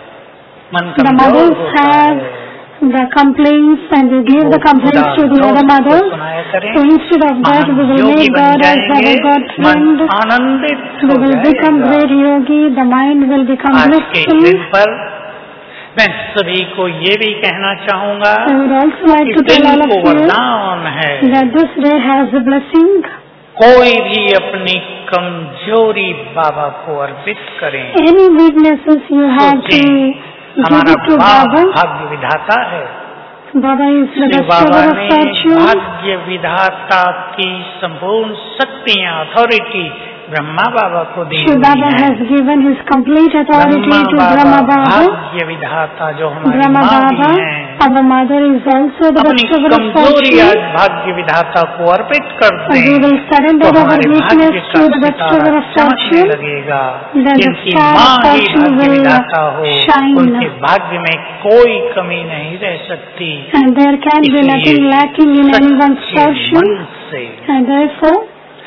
मन The कमजोर mothers होता have है। the complaints and we give the complaints to the other mothers. So instead of that, we will make God as our God friend. आनंदित We हो will become जाएगा। great yogi. The mind will become आज के blissful. दिन पर मैं सभी को ये भी कहना चाहूंगा I would also like कि to tell दिन all of को you वरदान है, that this day has a blessing. कोई भी अपनी कमजोरी बाबा को अर्पित करें। Any weaknesses you have to give हमारा it to बाप Baba. भाग्य विधाता है। Baba is the Shri best Baba of ने fortune. भाग्य विधाता की संपूर्ण शक्तियाँ, अथॉरिटी ब्रह्मा बाबा को दी Shiv हुई Baba है। has given his complete authority Brahma to Baba Brahma Baba. भाग्य विधाता जो हमारी Brahma माँ Baba, भी हैं, our mother, is also the अपनी best of कमजोरी आज fortune. भाग्य विधाता को अर्पित कर We दें will surrender तो our हमारे weakness भाग्य to का the best सितारा of चमकने fortune. लगेगा। Then the जिनकी star माँ of ही fortune भाग्य will विधाता हो, shine. उनके भाग्य में कोई कमी नहीं रह सकती। And there can be nothing lacking in anyone's सच्चे fortune. मन से And therefore,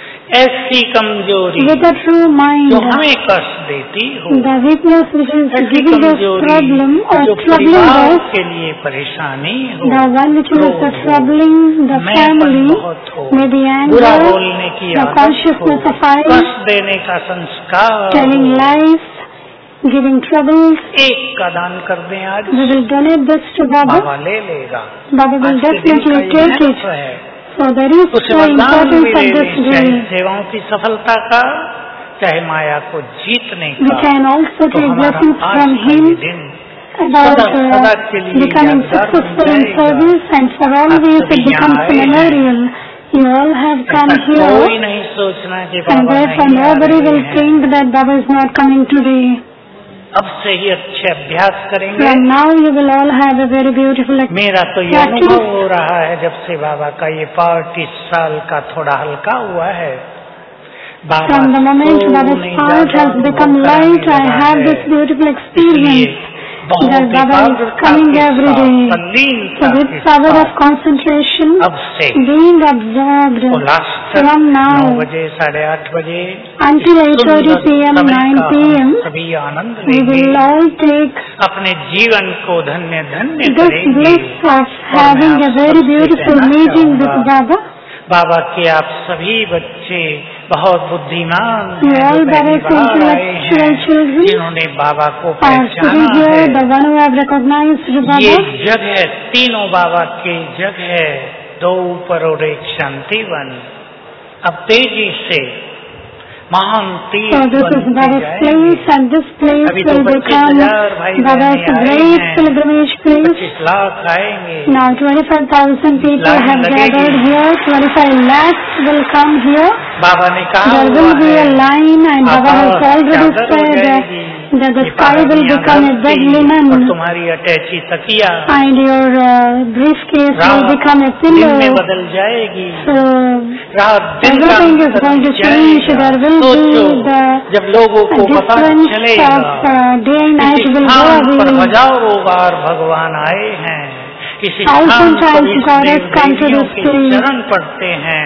ऐसी कमजोरी with a true mind, जो हमें कष्ट देती हो, the weakness which is ऐसी giving us कमजोरी problem or जो troubling परिवार us, के लिए परेशानी हो, the one which is क्रोध हो, troubling the मैंपन family, बहुत हो, may be बुरा anger, बोलने की the आदत हो, consciousness of I, कष्ट देने का संस्कार telling हो, lies, giving troubles. एक का दान कर दें आज, We will donate this to Baba. बाबा ले लेगा। Baba will आज के दिन का definitely ये take it. महत्व है। So there is उसे the वरदान भी importance ले of लें, this चाहे day. सेवाओं की सफलता का, चाहे माया को जीतने We का। can also तो take हमारा blessings आज from का him ये दिन about सदा सदा uh, के लिए becoming यादगार बन successful in जाएगा। service, and for आप always सभी it यहाँ becomes a आए हैं। memorial. You all have come ऐसा here, कोई नहीं सोचना कि and बाबा therefore नहीं आ nobody will रहे हैं। think that Baba is not coming today. अब से ही अच्छे अभ्यास करेंगे। From now you will all have a very beautiful experience. मेरा तो ये अनुभव हो रहा है जब से बाबा का ये पार्ट इस साल का थोड़ा हल्का हुआ है। बाबा From the moment को Baba's नहीं heart ज्यादा has become अनुभव light, कराने I लगा have है। this beautiful इसलिए experience बहुत that Baba is एकाग्रता coming के every साथ, day. तल्लीनता So with के power of साथ concentration, अब से being absorbed तो लास्ट तक from नौ now बजे साढ़े आठ बजे until eight thirty सुंदर p m, समय nine का p m, हम सभी आनंद we लेंगे। will all take अपने जीवन को धन्य धन्य this करेंगे। bliss of having a very beautiful meeting with Baba. बाबा के आप सभी बच्चे बहुत बुद्धिमान You हैं, all जो पहली Baba's बार आए intellectual हैं, children जिन्होंने बाबा को are पहचाना sitting here, है। the one who have recognized ये Baba. जगह तीनों बाबा के जगह, दो ऊपर और एक शांतिवन, अब तेजी से महान तीर्थ So this is बनते Baba's जाएंगे। place, and this place अभी तो will पच्चीस become हजार भाई Baba's बहनें आए great हैं, pilgrimage place. पच्चीस लाख आएंगे। Now twenty-five thousand people line have लगेगी। gathered here, twenty-five lakhs will come here. Baba ने कहा There हुआ will be है, a line, and Baba has Akash already चादर हो said जाएगी, that the ये sky will पहाड़ियाँ become a bed धरती, linen, और तुम्हारी अटैची तकिया and your uh, briefcase will रात become a दिन में pillow. बदल जाएगी। So रात दिन का everything is अंतर going to change. जाएगा। There will सोचो, be the जब लोगों को पता difference चलेगा of uh, day and night इस will go स्थान पर away. हजारों बार भगवान आए हैं, इस Thousand स्थान पर times इस God has Dev come to देवियों this के place. चरण पड़ते हैं,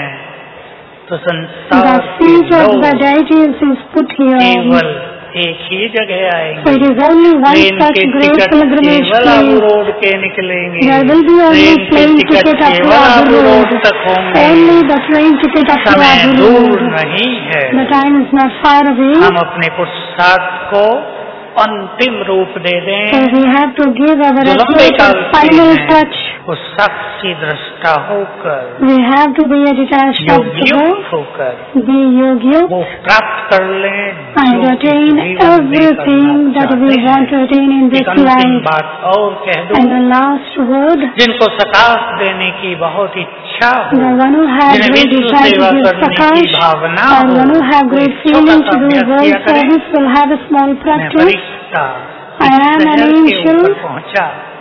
तो The संसार के feet of the लोग deities is put here. केवल एक ही जगह So आएंगे। it is only one train such के great टिकट pilgrimage केवल आबू place. रोड के निकलेंगे। There will be only train के plane ticket ticket up to केवल Abu आबू रोड Road. तक होंगे। Only the train ticket up to समय Abu दूर Road. नहीं है। The time is not far away. हम अपने पुरुषार्थ को अंतिम रूप दे So दें, we have to give our जो लंबे effort काल a से final हैं, touch. वो साक्षी दृष्टा होकर, We have to be a detached observer, योगयुक्त होकर be yogyo, वो प्राप्त कर लें and जो attain इस जीवन में everything करना that we चाहते want to हैं। attain in एक this अंतिम life. बात और कह दूं, And the last word, जिनको सकाश देने की बहुत इच्छा हो, the one who has जिन्हें great विश्व desire सेवा to give करने की sakash, भावना and हो, one who have वो great एक छोटा feeling सा to do अभ्यास world किया करें। service will have a small मैं practice. Firishta I am an शहर के angel. ऊपर पहुंचा,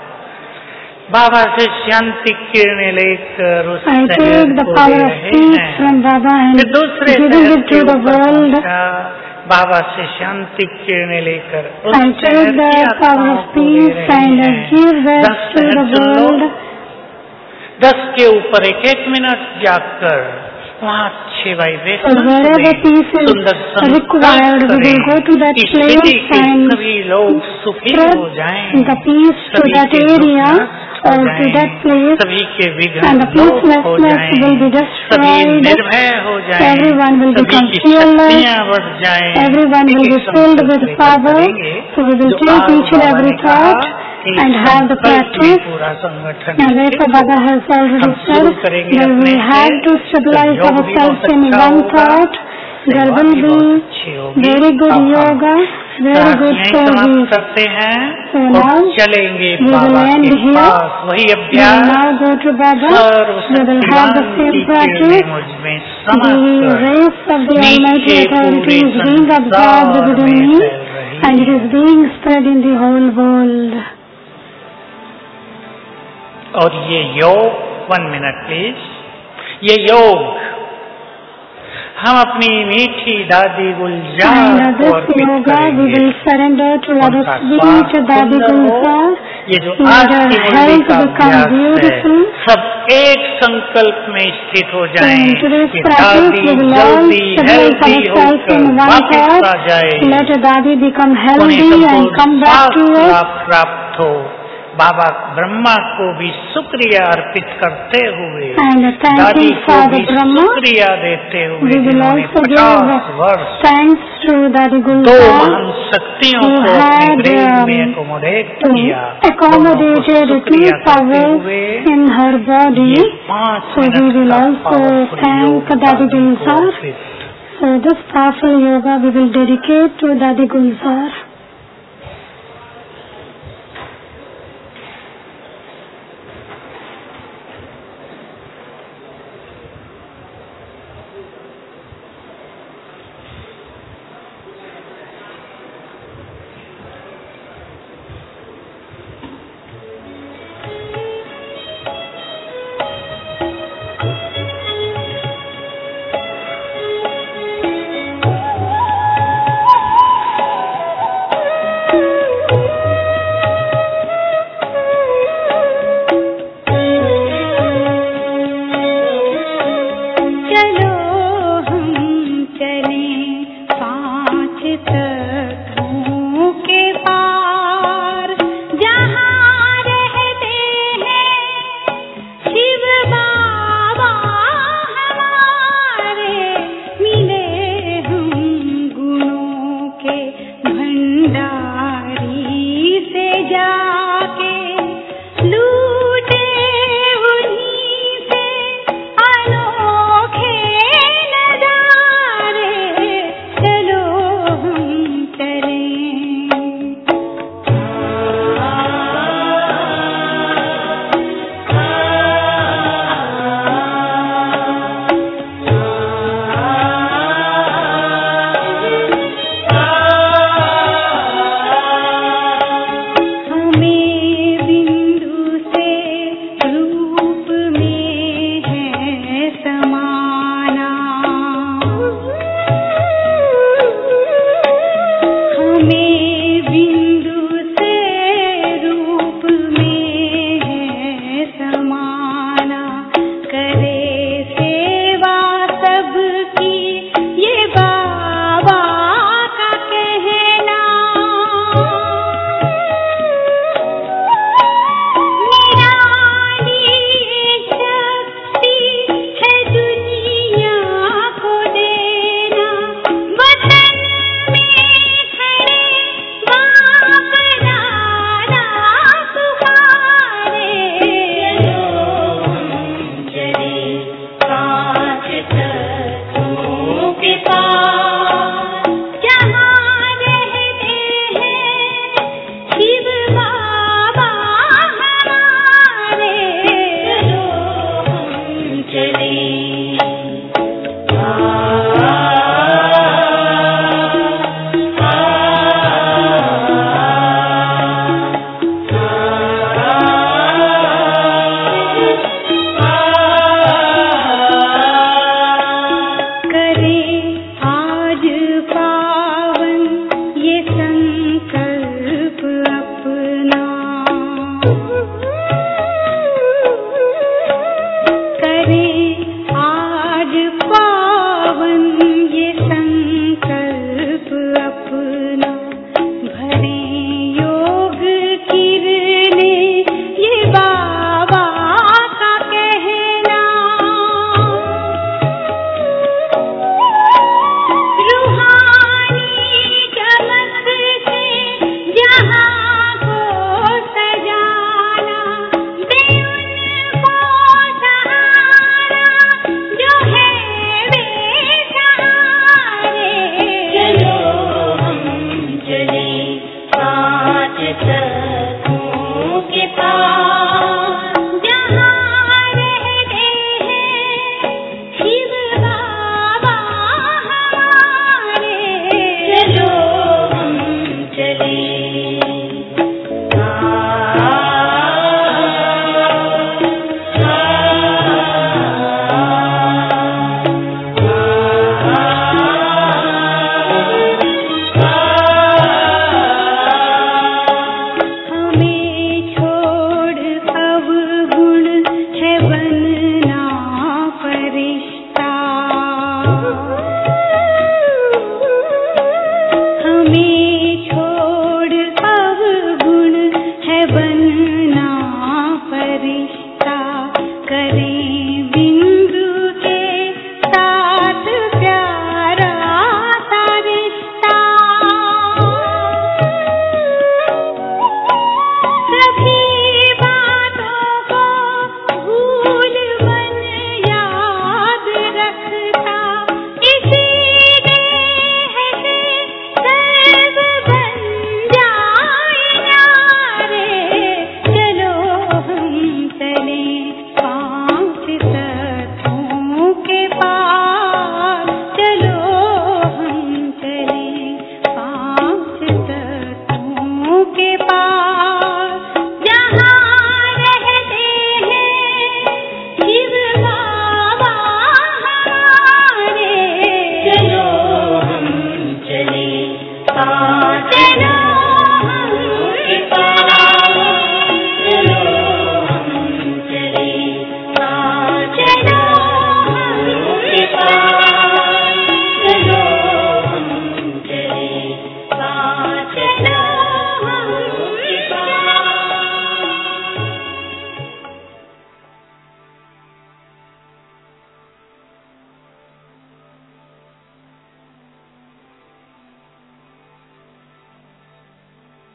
बाबा से शांति किरणें लेकर उस I शहर take the को power दे of रहे peace हैं। from Baba and फिर दूसरे giving शहर it के to the ऊपर world. पहुंचा, बाबा से शांति किरणें लेकर उस I शहर take the की power आत्माओं of को दे peace रहे and हैं। give that दस to शहर the सुन लो, world. दस के ऊपर एक एक मिनट जाकर वहाँ अच्छे So vibration wherever peace is सुंदर required, we will go to that place and सभी लोग सुखी हो जाएं, spread the peace to सभी that के दुख area नष्ट or हो to जाएं, that place, सभी के विघ्न and the लोप हो peacelessness will be जाएं, सभी destroyed. निर्भय हो जाएं, Everyone will सभी become की fearless. शक्तियाँ बढ़ जाएं, Everyone will be एक filled संकल्प with लेकर power. करेंगे, So we will जो take आज each and बाबा every ने कहा thought कि and have the संकल्प में practice. पूरा संगठन And therefore Baba has already हम शुरू said करेंगे that अपने we से, have to stabilize योग भी ourselves बहुत in अच्छा one होगा, thought. There सेवा will भी be बहुत अच्छी होगी। very good अब हम yoga, very क्लास good यहीं समाप्त service. करते हैं So और now चलेंगे we will बाबा end के here. पास। वही We will अभ्यास now go to Baba. Serve We will have the Shaktimaan same की किरणें practice. मुझ में The समाप्त कर rays of the Almighty नीचे Authority पूरे is being absorbed संसार within में me फैल रही and it है। is being spread in the whole world. और ये योग, वन मिनट प्लीज, ये योग हम अपनी मीठी दादी गुलजार And को this अर्पित yoga we करेंगे। will surrender to our उनका sweet स्वास्थ्य Dadi सुंदर हो, Gulzar. ये जो Let आज her की मुरली health का become अभ्यास है, beautiful. सब एक संकल्प में स्थित हो So जाएं in today's कि practice दादी we will all जल्दी stabilize हेल्दी ourselves होकर in one वापस thought. आ जाए, Let Dadi become उन्हें healthy and संपूर्ण come back to स्वास्थ्य us. लाभ प्राप्त हो। बाबा ब्रह्मा को भी शुक्रिया अर्पित करते हुए, And thanking दादी को Father भी Brahma, शुक्रिया देते हुए we will जिन्होंने also पचास give वर्ष thanks to Dadi दो Gulzar महान शक्तियों who को अपने had गृह um, में एकोमोडेट to किया, accommodated two शुक्रिया करते powers हुए in her body. ये पाँच So we मिनट will का also पावरफुल thank योग Dadi दादी को Gulzar. Arpit. So this powerful yoga we will dedicate to Dadi Gulzar.